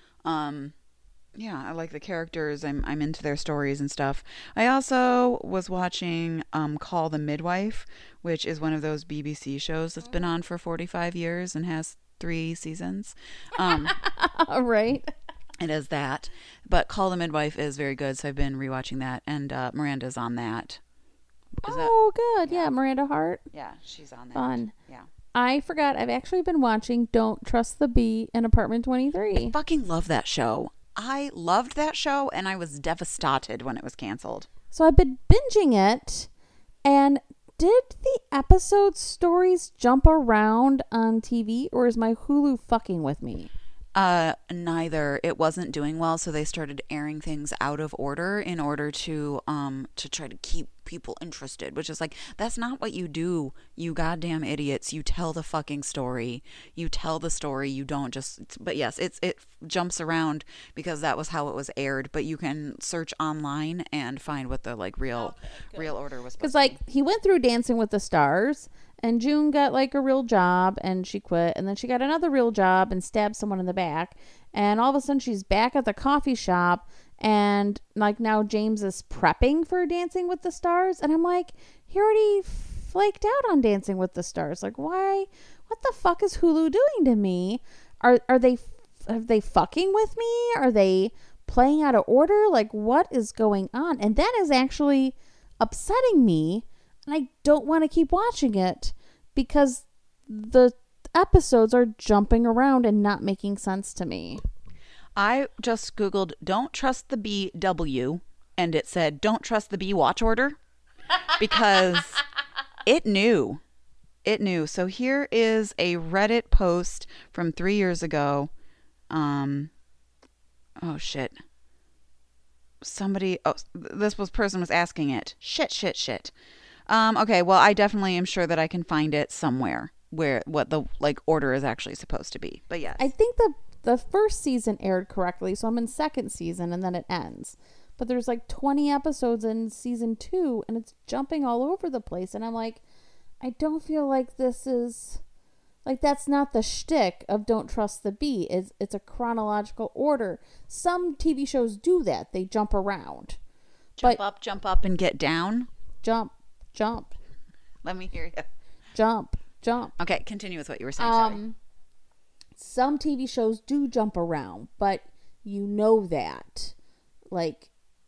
S1: um yeah, I like the characters. I'm I'm into their stories and stuff. I also was watching um Call the Midwife, which is one of those B B C shows that's been on for forty-five years and has three seasons. Um
S2: All right.
S1: it is that. But Call the Midwife is very good, so I've been rewatching that, and uh Miranda's on that. Is that
S2: Oh, good. Yeah, Miranda Hart.
S1: Yeah, she's on that.
S2: Fun.
S1: Yeah.
S2: I forgot. I've actually been watching Don't Trust the Bee in Apartment twenty-three.
S1: Fucking love that show. I loved that show and I was devastated when it was canceled.
S2: So I've been binging it, and did the episode stories jump around on T V, or is my Hulu fucking with me?
S1: Uh, neither. It wasn't doing well, so they started airing things out of order in order to um to try to keep people interested, which is like, that's not what you do, you goddamn idiots. You tell the fucking story. You tell the story. You don't just. But yes, it's it jumps around because that was how it was aired. But you can search online and find what the like real real order was.
S2: Because like he went through Dancing with the Stars, and June got like a real job and she quit, and then she got another real job and stabbed someone in the back, and all of a sudden she's back at the coffee shop, and like now James is prepping for Dancing with the Stars, and I'm like, he already flaked out on Dancing with the Stars. Like, why? What the fuck is Hulu doing to me? Are are they are they fucking with me? Are they playing out of order? Like, what is going on? And that is actually upsetting me, and I don't want to keep watching it because the episodes are jumping around and not making sense to me.
S1: I just Googled "don't trust the B W" and it said "don't trust the B watch order" because it knew. It knew. So here is a Reddit post from three years ago. Um, oh shit. Somebody, oh, this was person was asking it. Shit, shit, shit. Um, okay, well, I definitely am sure that I can find it somewhere where what the like order is actually supposed to be. But yes,
S2: I think the the first season aired correctly, so I'm in second season and then it ends. But there's like twenty episodes in season two, and it's jumping all over the place, and I'm like, I don't feel like this is like that's not the shtick of Don't Trust the Bee. It's it's a chronological order. Some T V shows do that; they jump around.
S1: jump
S2: but-
S1: up, jump up, and get down.
S2: Jump, jump,
S1: Let me hear you.
S2: jump, jump.
S1: Okay, continue with what you were saying. Sorry.
S2: Um, some T V shows do jump around, but you know that, like,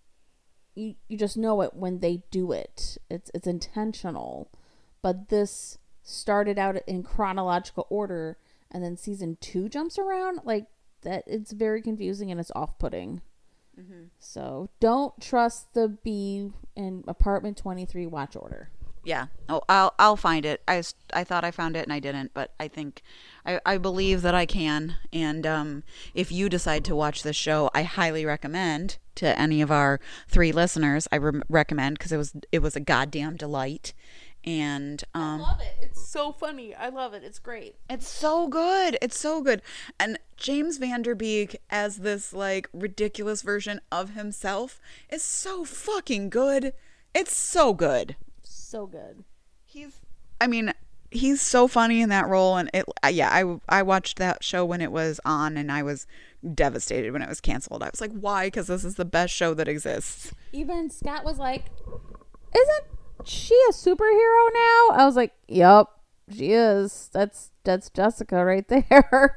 S2: you you just know it when they do it. It's it's intentional. But this started out in chronological order, and then season two jumps around like that. It's very confusing and it's off-putting. Mm-hmm. So don't trust the B in Apartment twenty-three watch order.
S1: Yeah. Oh, I'll I'll find it. I, s- I thought I found it and I didn't, but I think I, I believe that I can. And um, if you decide to watch this show, I highly recommend to any of our three listeners. I re- recommend because it was it was a goddamn delight. And um,
S2: I love it. It's so funny. I love it. It's great.
S1: it's so good. It's so good. And James Van Der Beek as this like ridiculous version of himself is so fucking good. It's so good.
S2: So good.
S1: He's I mean, he's so funny in that role, and it yeah, I I watched that show when it was on and I was devastated when it was canceled. I was like, "Why? Cuz this is the best show that exists."
S2: Even Scott was like, "Isn't she a superhero now?" I was like, "Yup, she is. That's that's Jessica right there."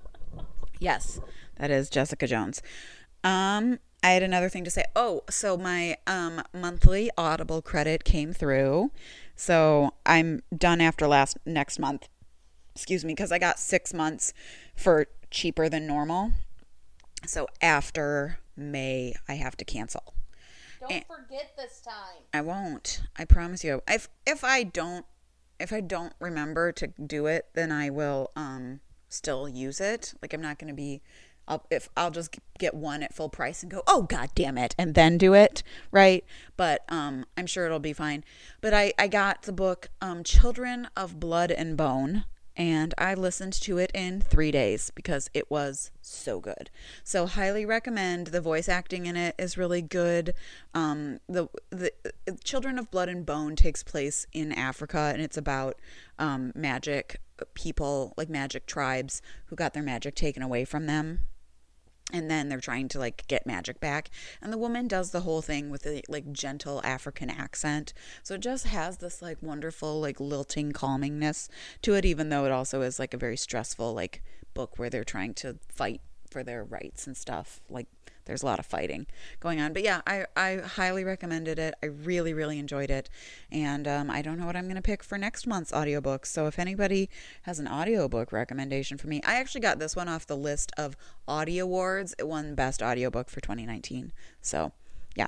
S1: Yes, that is Jessica Jones. Um, I had another thing to say. Oh, so my um monthly Audible credit came through. So I'm done after last next month. Excuse me, because I got six months for cheaper than normal. So after May, I have to cancel.
S2: Don't
S1: And-
S2: forget this time.
S1: I won't. I promise you. If if I don't if I don't remember to do it, then I will um still use it. Like I'm not going to be I'll, if I'll just get one at full price and go, oh, God damn it, and then do it, right? But um, I'm sure it'll be fine. But I, I got the book um, Children of Blood and Bone, and I listened to it in three days because it was so good. So highly recommend. The voice acting in it is really good. Um, the, the Children of Blood and Bone takes place in Africa, and it's about um, magic people, like magic tribes who got their magic taken away from them. And then they're trying to like get magic back. And the woman does the whole thing with a like gentle African accent. So it just has this like wonderful like lilting calmingness to it, even though it also is like a very stressful like book where they're trying to fight for their rights and stuff. Like there's a lot of fighting going on. But yeah, I, I highly recommended it. I really, really enjoyed it. And um, I don't know what I'm going to pick for next month's audiobook. So if anybody has an audiobook recommendation for me, I actually got this one off the list of Audio Awards. It won Best Audiobook for twenty nineteen. So yeah.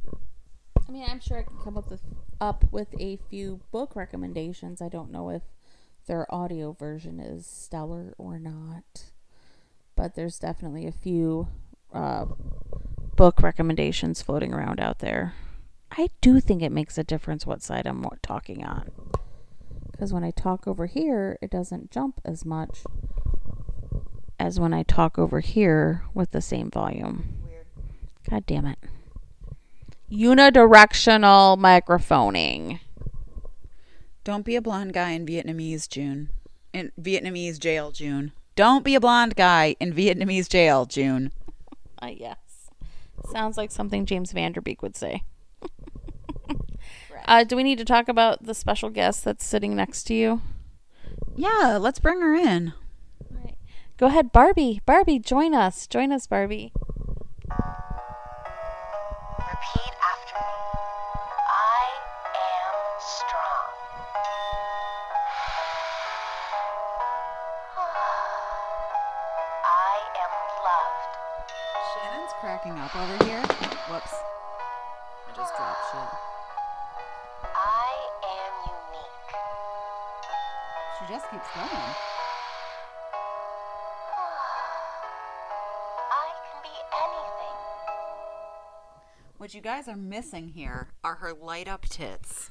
S2: I mean, I'm sure I can come up with, up with a few book recommendations. I don't know if their audio version is stellar or not. But there's definitely a few uh, book recommendations floating around out there. I do think it makes a difference what side I'm talking on. Because when I talk over here, it doesn't jump as much as when I talk over here with the same volume.
S1: Weird.
S2: God damn it. Unidirectional microphoning.
S1: Don't be a blonde guy in Vietnamese, June. In Vietnamese jail, June. Don't be a blonde guy in Vietnamese jail, June.
S2: Uh, yes. Sounds like something James Vanderbeek would say.
S1: Right.
S2: Uh, do we need to talk about the special guest that's sitting next to you?
S1: Yeah, let's bring her in.
S2: All right. Go ahead, Barbie. Barbie, join us. Join us, Barbie.
S3: Repeat after me. I am strong. I am loved.
S1: Shannon's cracking up over here. Whoops. I just dropped shit.
S3: I am unique.
S1: She just keeps going.
S3: I can be anything.
S1: What you guys are missing here are her light up tits.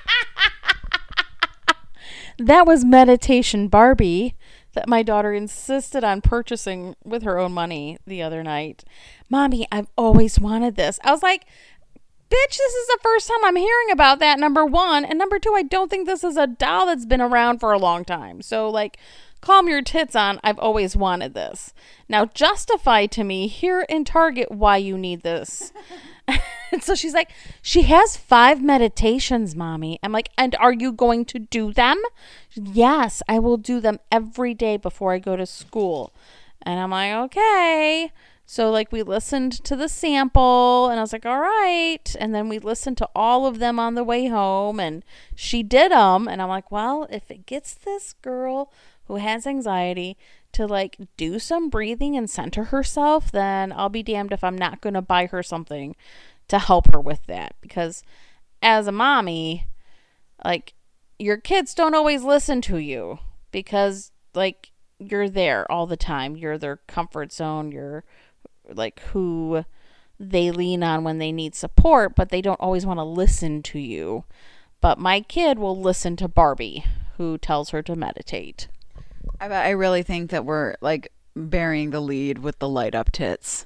S2: That was Meditation Barbie that my daughter insisted on purchasing with her own money the other night. Mommy, I've always wanted this. I was like, bitch, this is the first time I'm hearing about that, number one. And number two, I don't think this is a doll that's been around for a long time. So, like, calm your tits on. I've always wanted this. Now, justify to me here in Target why you need this. And so she's like, she has five meditations, Mommy. I'm like, and are you going to do them? Yes, I will do them every day before I go to school. And I'm like, okay. So, like, we listened to the sample, and I was like, all right. And then we listened to all of them on the way home, and she did them. And I'm like, well, if it gets this girl who has anxiety to, like, do some breathing and center herself, then I'll be damned if I'm not going to buy her something to help her with that. Because as a mommy, like, your kids don't always listen to you because, like, you're there all the time. You're their comfort zone. You're, like, who they lean on when they need support, but they don't always want to listen to you. But my kid will listen to Barbie, who tells her to meditate.
S1: I, I really think that we're, like, burying the lead with the light up tits.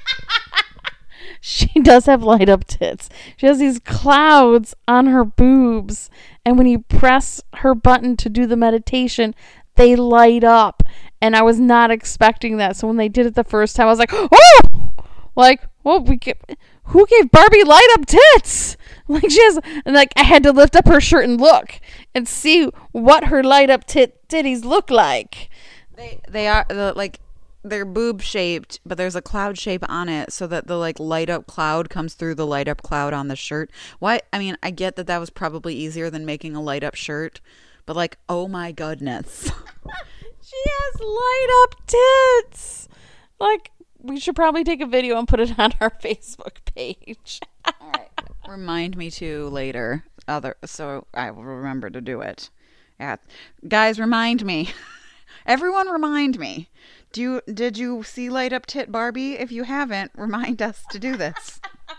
S2: She does have light up tits. She has these clouds on her boobs. And when you press her button to do the meditation, they light up. And I was not expecting that. So when they did it the first time, I was like, oh! Like, oh, we get, who gave Barbie light up tits? Like, she has, and like, I had to lift up her shirt and look and see what her light up tit titties look like.
S1: They they are the, like, they're boob shaped, but there's a cloud shape on it so that the, like, light up cloud comes through the light up cloud on the shirt. What? I mean, I get that that was probably easier than making a light up shirt, but, like, oh my goodness.
S2: She has light up tits. Like, we should probably take a video and put it on our Facebook page.
S1: All right. Remind me to later, other so I will remember to do it. Yeah. Guys, remind me. Everyone remind me. Do you did you see Light Up Tit Barbie? If you haven't, remind us to do this.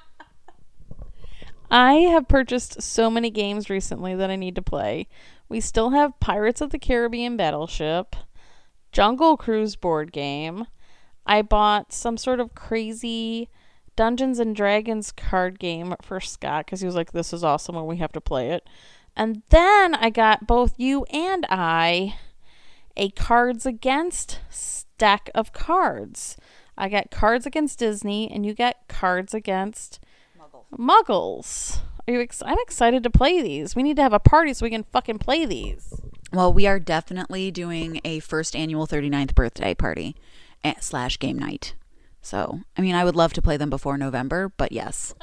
S2: I have purchased so many games recently that I need to play. We still have Pirates of the Caribbean Battleship, Jungle Cruise board game. I bought some sort of crazy Dungeons and Dragons card game for Scott because he was like, this is awesome and we have to play it. And then I got both you and I a Cards Against stack of cards. I got Cards Against Disney and you got Cards Against Muggles. Muggles. Are you ex- I'm excited to play these. We need to have a party so we can fucking play these.
S1: Well, we are definitely doing a first annual thirty-ninth birthday party at, slash game night. So, I mean, I would love to play them before November, but yes.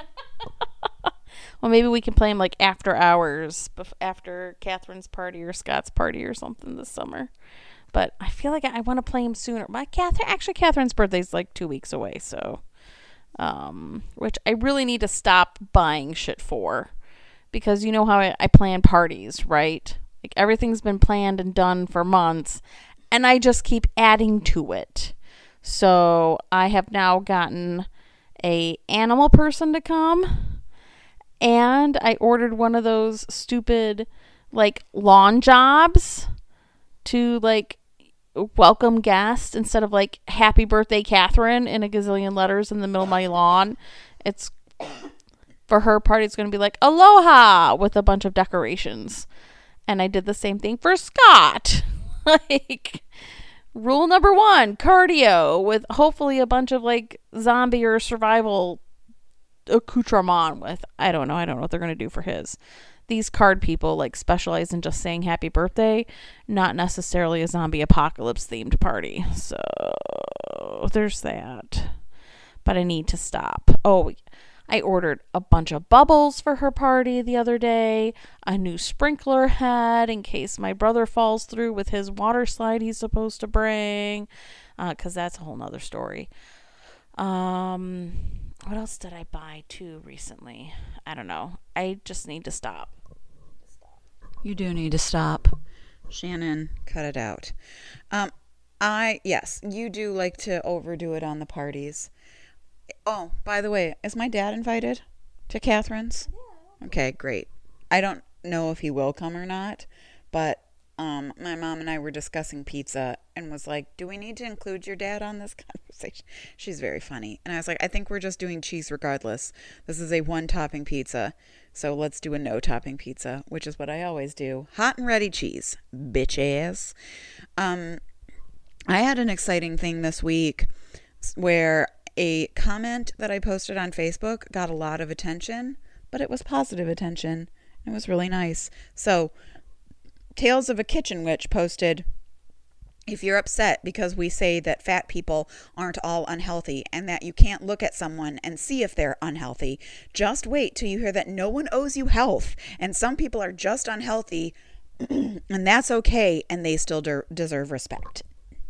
S2: Well, maybe we can play them like after hours, bef- after Catherine's party or Scott's party or something this summer. But I feel like I, I want to play them sooner. My Catherine, actually, Catherine's birthday is like two weeks away, so um, which I really need to stop buying shit for, because you know how I, I plan parties, right? Like everything's been planned and done for months, and I just keep adding to it. So I have now gotten a animal person to come, and I ordered one of those stupid like lawn jobs to like welcome guests instead of like happy birthday Catherine in a gazillion letters in the middle of my lawn. It's for her party. It's going to be like aloha with a bunch of decorations. And I did the same thing for Scott. Like rule number one, cardio with hopefully a bunch of like zombie or survival accoutrement with, I don't know. I don't know what they're going to do for his. These card people like specialize in just saying happy birthday, not necessarily a zombie apocalypse themed party. So there's that. But I need to stop. Oh, I ordered a bunch of bubbles for her party the other day, a new sprinkler head in case my brother falls through with his water slide he's supposed to bring, because uh, that's a whole nother story. Um, what else did I buy too recently? I don't know. I just need to stop.
S1: You do need to stop. Shannon, cut it out. Um, I, yes, you do like to overdo it on the parties. Oh, by the way, is my dad invited to Catherine's? Yeah. Okay, great. I don't know if he will come or not, but um, my mom and I were discussing pizza and was like, do we need to include your dad on this conversation? She's very funny. And I was like, I think we're just doing cheese regardless. This is a one-topping pizza, so let's do a no-topping pizza, which is what I always do. Hot and ready cheese, bitch ass. Um, I had an exciting thing this week where a comment that I posted on Facebook got a lot of attention, but it was positive attention. It was really nice. So, Tales of a Kitchen Witch posted, if you're upset because we say that fat people aren't all unhealthy and that you can't look at someone and see if they're unhealthy, just wait till you hear that no one owes you health and some people are just unhealthy and that's okay and they still de- deserve respect.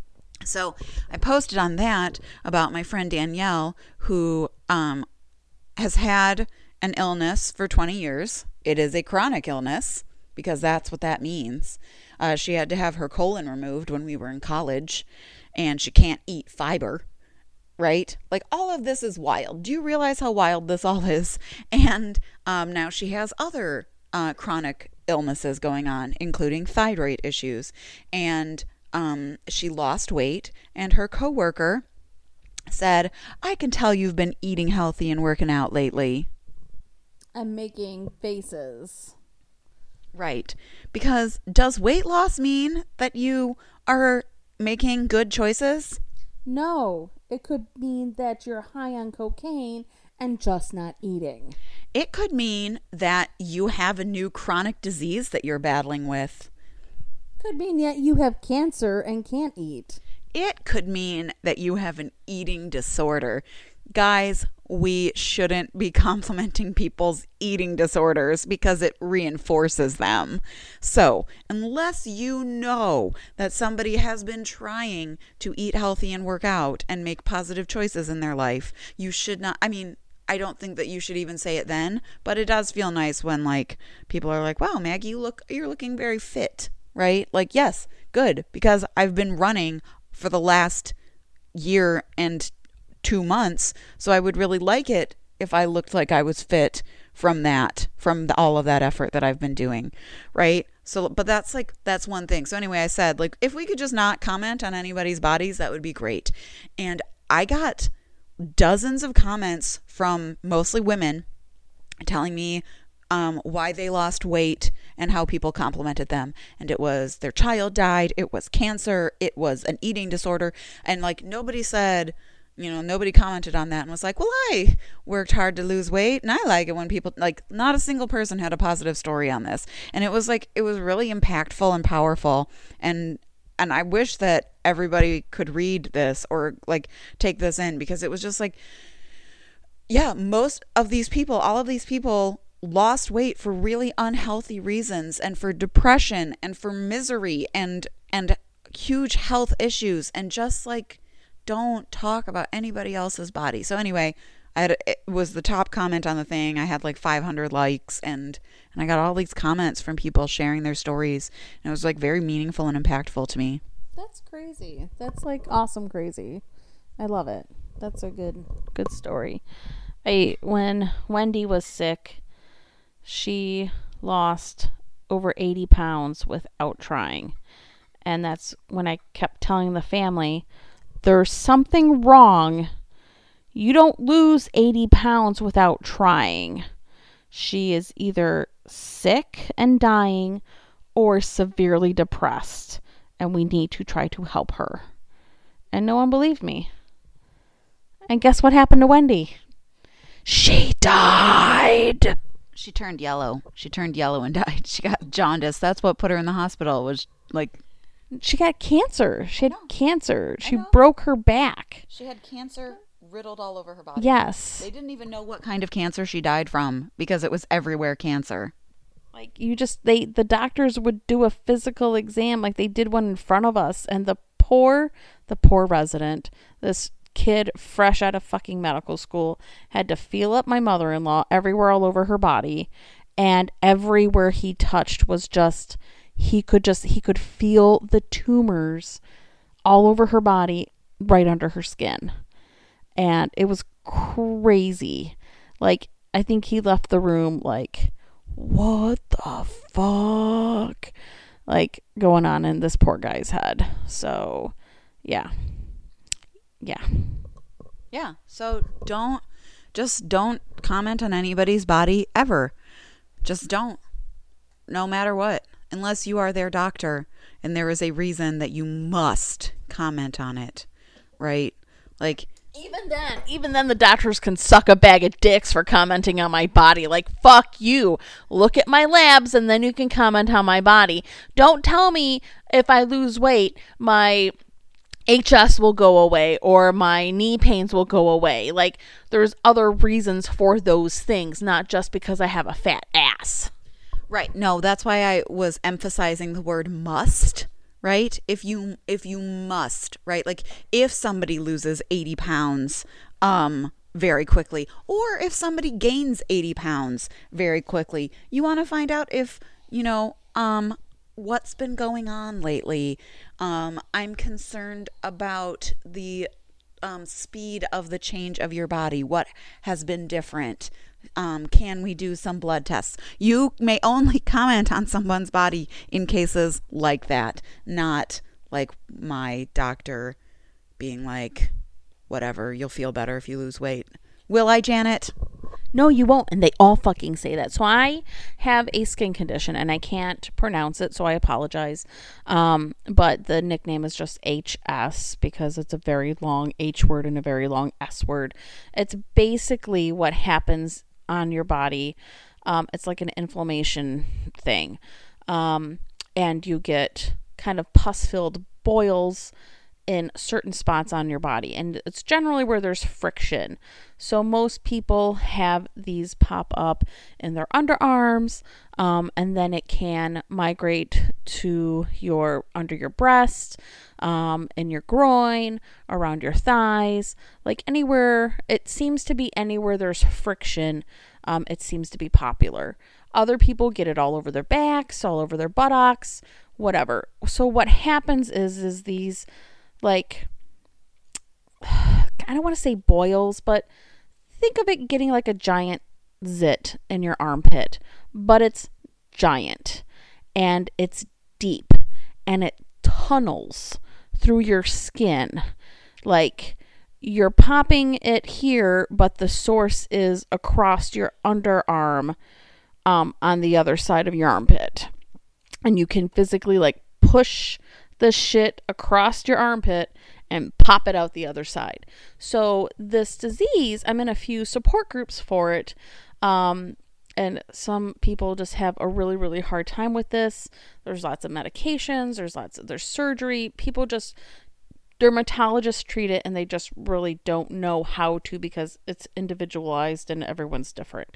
S1: So I posted on that about my friend Danielle, who um, has had an illness for twenty years. It is a chronic illness because that's what that means. Uh, she had to have her colon removed when we were in college, and she can't eat fiber, right? Like all of this is wild. Do you realize how wild this all is? And um, now she has other uh, chronic illnesses going on, including thyroid issues, and Um, she lost weight, and her coworker said, I can tell you've been eating healthy and working out lately.
S2: I'm making faces.
S1: Right. Because does weight loss mean that you are making good choices?
S2: No, it could mean that you're high on cocaine and just not eating.
S1: It could mean that you have a new chronic disease that you're battling with.
S2: Could mean that you have cancer and can't eat.
S1: It could mean that you have an eating disorder. Guys, we shouldn't be complimenting people's eating disorders because it reinforces them. So, unless you know that somebody has been trying to eat healthy and work out and make positive choices in their life, you should not, I mean, I don't think that you should even say it then, but it does feel nice when like people are like, wow, Maggie, you look, you're looking very fit. right? Like, yes, good, because I've been running for the last year and two months. So I would really like it if I looked like I was fit from that, from the, all of that effort that I've been doing, right? So, but that's like, that's one thing. So anyway, I said, like, if we could just not comment on anybody's bodies, that would be great. And I got dozens of comments from mostly women telling me um, why they lost weight and how people complimented them. And it was their child died, it was cancer, it was an eating disorder. And like, nobody said, you know, nobody commented on that and was like, well, I worked hard to lose weight and I like it when people, like, not a single person had a positive story on this. And it was like, it was really impactful and powerful. And, and I wish that everybody could read this or like take this in, because it was just like, yeah, most of these people, all of these people lost weight for really unhealthy reasons and for depression and for misery and, and huge health issues, and just like, don't talk about anybody else's body. So anyway, I had, it was the top comment on the thing. I had like five hundred likes, and, and I got all these comments from people sharing their stories. And it was like very meaningful and impactful to me.
S2: That's crazy. That's like awesome crazy. I love it. That's a good, good story. I, when Wendy was sick, she lost over eighty pounds without trying. And that's when I kept telling the family, there's something wrong. You don't lose eighty pounds without trying. She is either sick and dying or severely depressed, and we need to try to help her. And no one believed me. And guess what happened to Wendy? She died.
S1: She turned yellow. She turned yellow and died. She got jaundice. That's what put her in the hospital, was like...
S2: She got cancer. She had
S1: know.
S2: cancer. She
S1: know.
S2: broke her back.
S1: She had cancer riddled all over her body.
S2: Yes.
S1: They didn't even know what kind of cancer she died from, because it was everywhere cancer.
S2: Like, you just, they, the doctors would do a physical exam, like they did one in front of us, and the poor, the poor resident, this kid fresh out of fucking medical school, had to feel up my mother-in-law everywhere all over her body, and everywhere he touched was just, he could just, he could feel the tumors all over her body, right under her skin. And it was crazy. Like, I think he left the room like, what the fuck? Like, going on in this poor guy's head. So, yeah. Yeah.
S1: Yeah. So don't, just don't comment on anybody's body ever. Just don't. No matter what. Unless you are their doctor and there is a reason that you must comment on it. Right? Like,
S2: Even then, even then the doctors can suck a bag of dicks for commenting on my body. Like, fuck you. Look at my labs and then you can comment on my body. Don't tell me if I lose weight, my H S will go away or my knee pains will go away. Like, there's other reasons for those things, not just because I have a fat ass.
S1: right. No, that's why I was emphasizing the word must. Right? If you, if you must, right? Like, if somebody loses eighty pounds, um, very quickly, or if somebody gains eighty pounds very quickly, you want to find out if, you know, um, what's been going on lately. Um, I'm concerned about the, um, speed of the change of your body. What has been different? Um, can we do some blood tests? You may only comment on someone's body in cases like that, not like my doctor being like, whatever, you'll feel better if you lose weight. Will I, Janet?
S2: No, you won't. And they all fucking say that. So I have a skin condition and I can't pronounce it, so I apologize. Um, but the nickname is just H S because it's a very long H word and a very long S word. It's basically what happens on your body. Um, it's like an inflammation thing. Um, and you get kind of pus-filled boils in certain spots on your body, and it's generally where there's friction. So most people have these pop up in their underarms, um, and then it can migrate to your under your breast, um, in your groin, around your thighs, like anywhere. It seems to be anywhere there's friction, um, it seems to be popular. Other people get it all over their backs, all over their buttocks, whatever. So what happens is, is these, like, I don't want to say boils, but think of it getting like a giant zit in your armpit, but it's giant and it's deep and it tunnels through your skin. Like, you're popping it here, but the source is across your underarm, um, on the other side of your armpit. And you can physically, like, push the shit across your armpit and pop it out the other side. So this disease, I'm in a few support groups for it. Um, and some people just have a really, really hard time with this. There's lots of medications. There's lots of, there's surgery. People just, dermatologists treat it and they just really don't know how to, because it's individualized and everyone's different.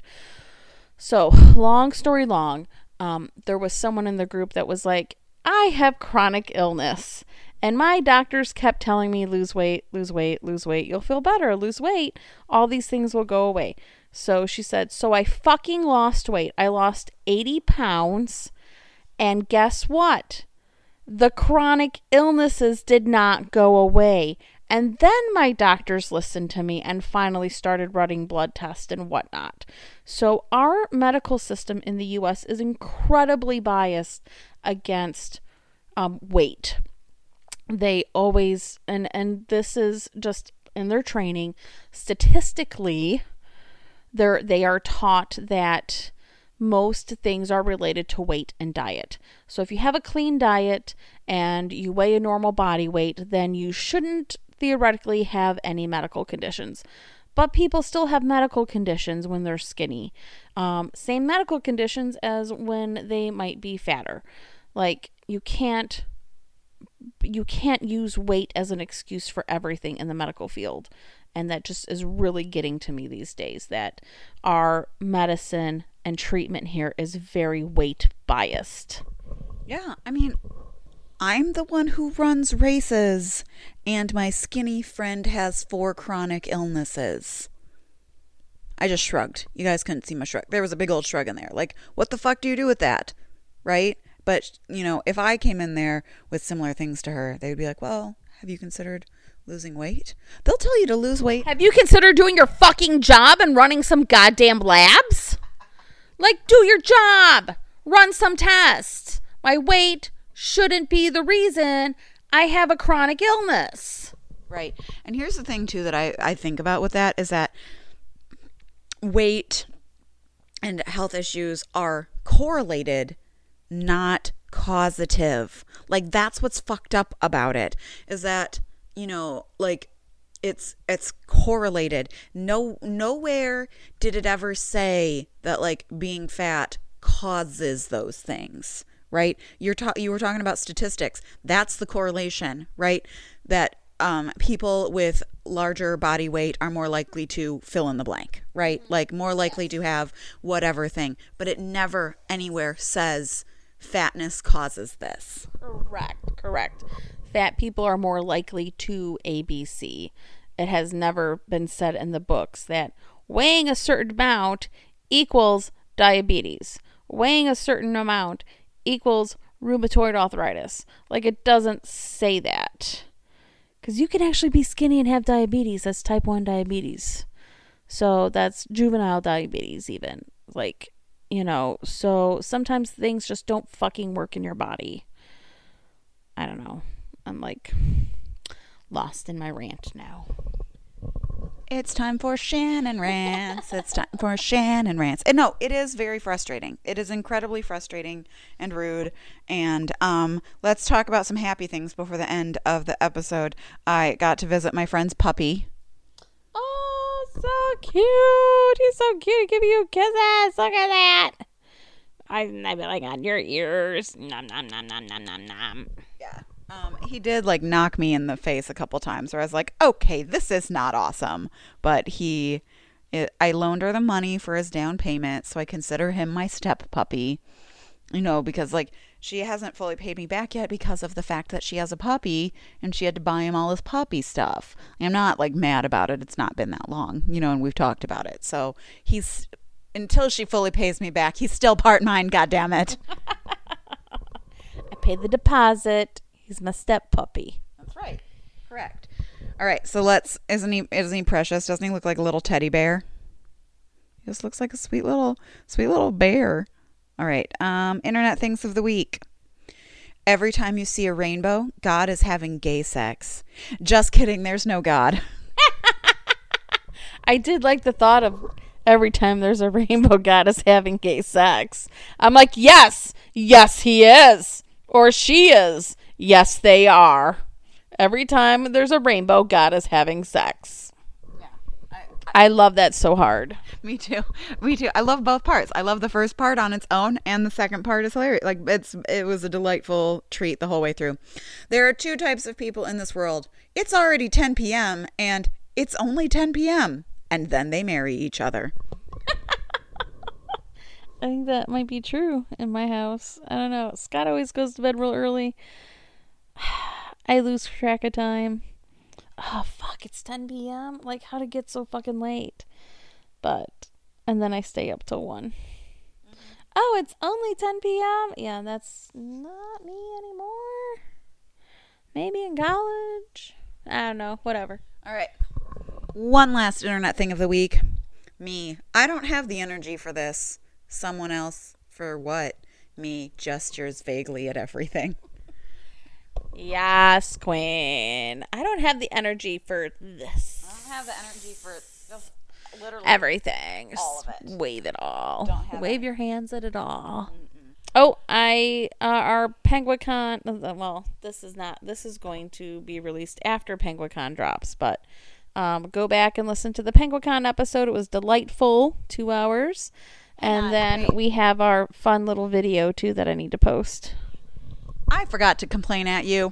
S2: So long story long, um, there was someone in the group that was like, I have chronic illness and my doctors kept telling me lose weight, lose weight, lose weight. You'll feel better, lose weight. All these things will go away. So she said, so I fucking lost weight. I lost eighty pounds. And guess what? The chronic illnesses did not go away. And then my doctors listened to me and finally started running blood tests and whatnot. So our medical system in the U S is incredibly biased against um, weight. They always, and, and this is just in their training, statistically, they're, they are taught that most things are related to weight and diet. So if you have a clean diet and you weigh a normal body weight, then you shouldn't theoretically have any medical conditions. But people still have medical conditions when they're skinny. Um, same medical conditions as when they might be fatter. Like, you can't you can't use weight as an excuse for everything in the medical field. And that just is really getting to me these days, that our medicine and treatment here is very weight biased.
S1: Yeah, I mean, I'm the one who runs races, and my skinny friend has four chronic illnesses. I just shrugged. You guys couldn't see my shrug. There was a big old shrug in there. Like, what the fuck do you do with that? Right? But, you know, if I came in there with similar things to her, they would be like, well, have you considered losing weight? They'll tell you to lose weight.
S2: Have you considered doing your fucking job and running some goddamn labs? Like, do your job. Run some tests. My weight shouldn't be the reason I have a chronic illness.
S1: Right. And here's the thing, too, that I, I think about with that is that weight and health issues are correlated, not causative. Like, that's what's fucked up about it, is that, you know, like, it's it's correlated. No, nowhere did it ever say that, like, being fat causes those things, right? You're ta- you were talking about statistics. That's the correlation, right? That um, people with larger body weight are more likely to fill in the blank, right? Like, more likely to have whatever thing. But it never anywhere says fatness causes this.
S2: Correct, correct. Fat people are more likely to A B C. It has never been said in the books that weighing a certain amount equals diabetes. Weighing a certain amount equals rheumatoid arthritis. Like, it doesn't say that. Because you can actually be skinny and have diabetes. That's type one diabetes. So that's juvenile diabetes even. Like, you know, so sometimes things just don't fucking work in your body. I don't know. I'm like lost in my rant now.
S1: It's time for Shannon rants. It's time for Shannon rants. And no, it is very frustrating. It is incredibly frustrating and rude. And um, let's talk about some happy things before the end of the episode. I got to visit my friend's puppy.
S2: Oh, so cute. He's so cute. Give you kisses. Look at that. I, I'd be like, on your ears. Nom, nom, nom, nom, nom, nom, nom.
S1: Yeah. Um, he did like knock me in the face a couple times where I was like, okay, this is not awesome. But he, it, I loaned her the money for his down payment. So I consider him my step puppy, you know, because like she hasn't fully paid me back yet because of the fact that she has a puppy and she had to buy him all his puppy stuff. I'm not like mad about it. It's not been that long, you know, and we've talked about it. So he's, until she fully pays me back. He's still part mine, goddammit.
S2: I pay the deposit. He's my step puppy.
S1: That's right. Correct. All right, so let's, isn't he, isn't he precious? Doesn't he look like a little teddy bear? He just looks like a sweet little, sweet little bear. All right, um, internet things of the week. Every time you see a rainbow, God is having gay sex. Just kidding, there's no God.
S2: I did like the thought of every time there's a rainbow, God is having gay sex. I'm like, yes, yes, he is. Or she is. Yes, they are. Every time there's a rainbow, God is having sex.
S1: Yeah, I, I,
S2: I love that so hard.
S1: Me too. Me too. I love both parts. I love the first part on its own, and the second part is hilarious. Like it's it was a delightful treat the whole way through. There are two types of people in this world. It's already ten p.m. and it's only ten p.m. and then they marry each other.
S2: I think that might be true in my house. I don't know. Scott always goes to bed real early. I lose track of time. Oh, fuck. It's ten p.m. Like, how to get so fucking late? But, and then I stay up till one. Mm-hmm. Oh, it's only ten p.m. Yeah, that's not me anymore. Maybe in college. I don't know. Whatever.
S1: All right. One last internet thing of the week. Me. I don't have the energy for this. Someone else for what? Me gestures vaguely at everything.
S2: Yes, Queen. I don't have the energy for this.
S1: I don't have the energy for just literally
S2: everything.
S1: All of it.
S2: Wave it all.
S1: Don't have
S2: Wave
S1: it.
S2: your hands at it all.
S1: Mm-mm.
S2: Oh, I uh, our PenguinCon. Well, this is not. This is going to be released after PenguinCon drops, but um, go back and listen to the PenguinCon episode. It was delightful, two hours, and
S1: on,
S2: then
S1: wait.
S2: we have our fun little video too that I need to post.
S1: I forgot to complain at you.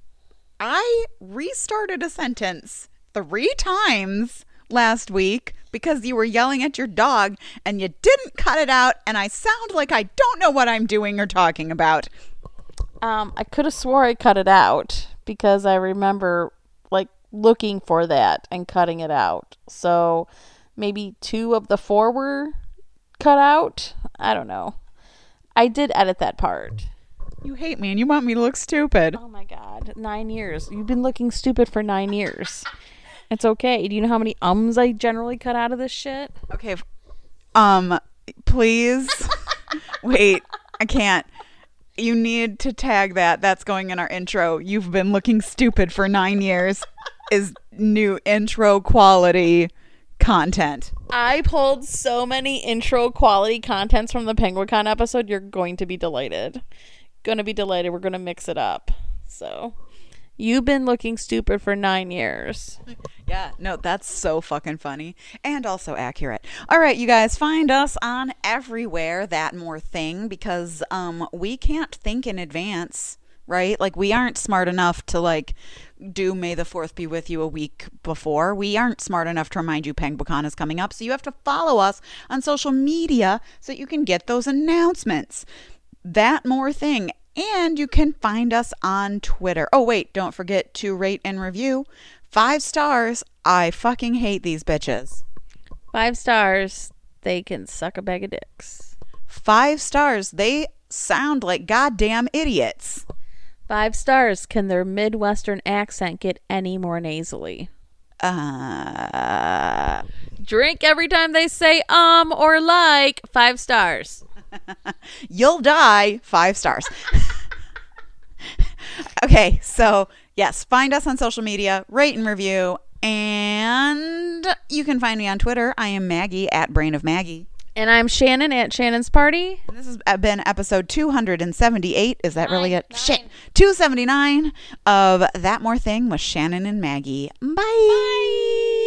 S1: I restarted a sentence three times last week because you were yelling at your dog and you didn't cut it out, and I sound like I don't know what I'm doing or talking about.
S2: Um, I could have swore I cut it out because I remember like looking for that and cutting it out. So maybe two of the four were cut out. I don't know. I did edit that part.
S1: You hate me and you want me to look stupid.
S2: Oh my god, nine years. You've been looking stupid for nine years. It's okay. Do you know how many ums I generally cut out of this shit?
S1: Okay. f- Um, please. Wait, I can't. You need to tag that. That's going in our intro. You've been looking stupid for nine years is new intro quality content.
S2: I pulled so many intro quality contents from the PenguinCon episode. You're going to be delighted. Going to be delighted. We're going to mix it up. So, you've been looking stupid for nine years.
S1: Yeah, no, that's so fucking funny and also accurate. All right, you guys, find us on everywhere, That More Thing, because um we can't think in advance, right? Like, we aren't smart enough to like do May the fourth be with you a week before. We aren't smart enough to remind you PenguinCon is coming up, so you have to follow us on social media so you can get those announcements. That More Thing. And you can find us on Twitter. Oh, wait, don't forget to rate and review. Five stars. I fucking hate these bitches.
S2: Five stars. They can suck a bag of dicks.
S1: Five stars. They sound like goddamn idiots.
S2: Five stars. Can their Midwestern accent get any more nasally?
S1: Uh,
S2: Drink every time they say um or like. Five stars.
S1: You'll die. Five stars. Okay, so yes, find us on social media, rate and review, and you can find me on Twitter. I am Maggie at Brain of Maggie.
S2: And I'm Shannon at Shannon's Party.
S1: And this has been episode two seventy-eight. Is that
S2: Nine,
S1: really it?
S2: nine.
S1: Shit. two seventy-nine of That More Thing with Shannon and Maggie. Bye.
S2: Bye.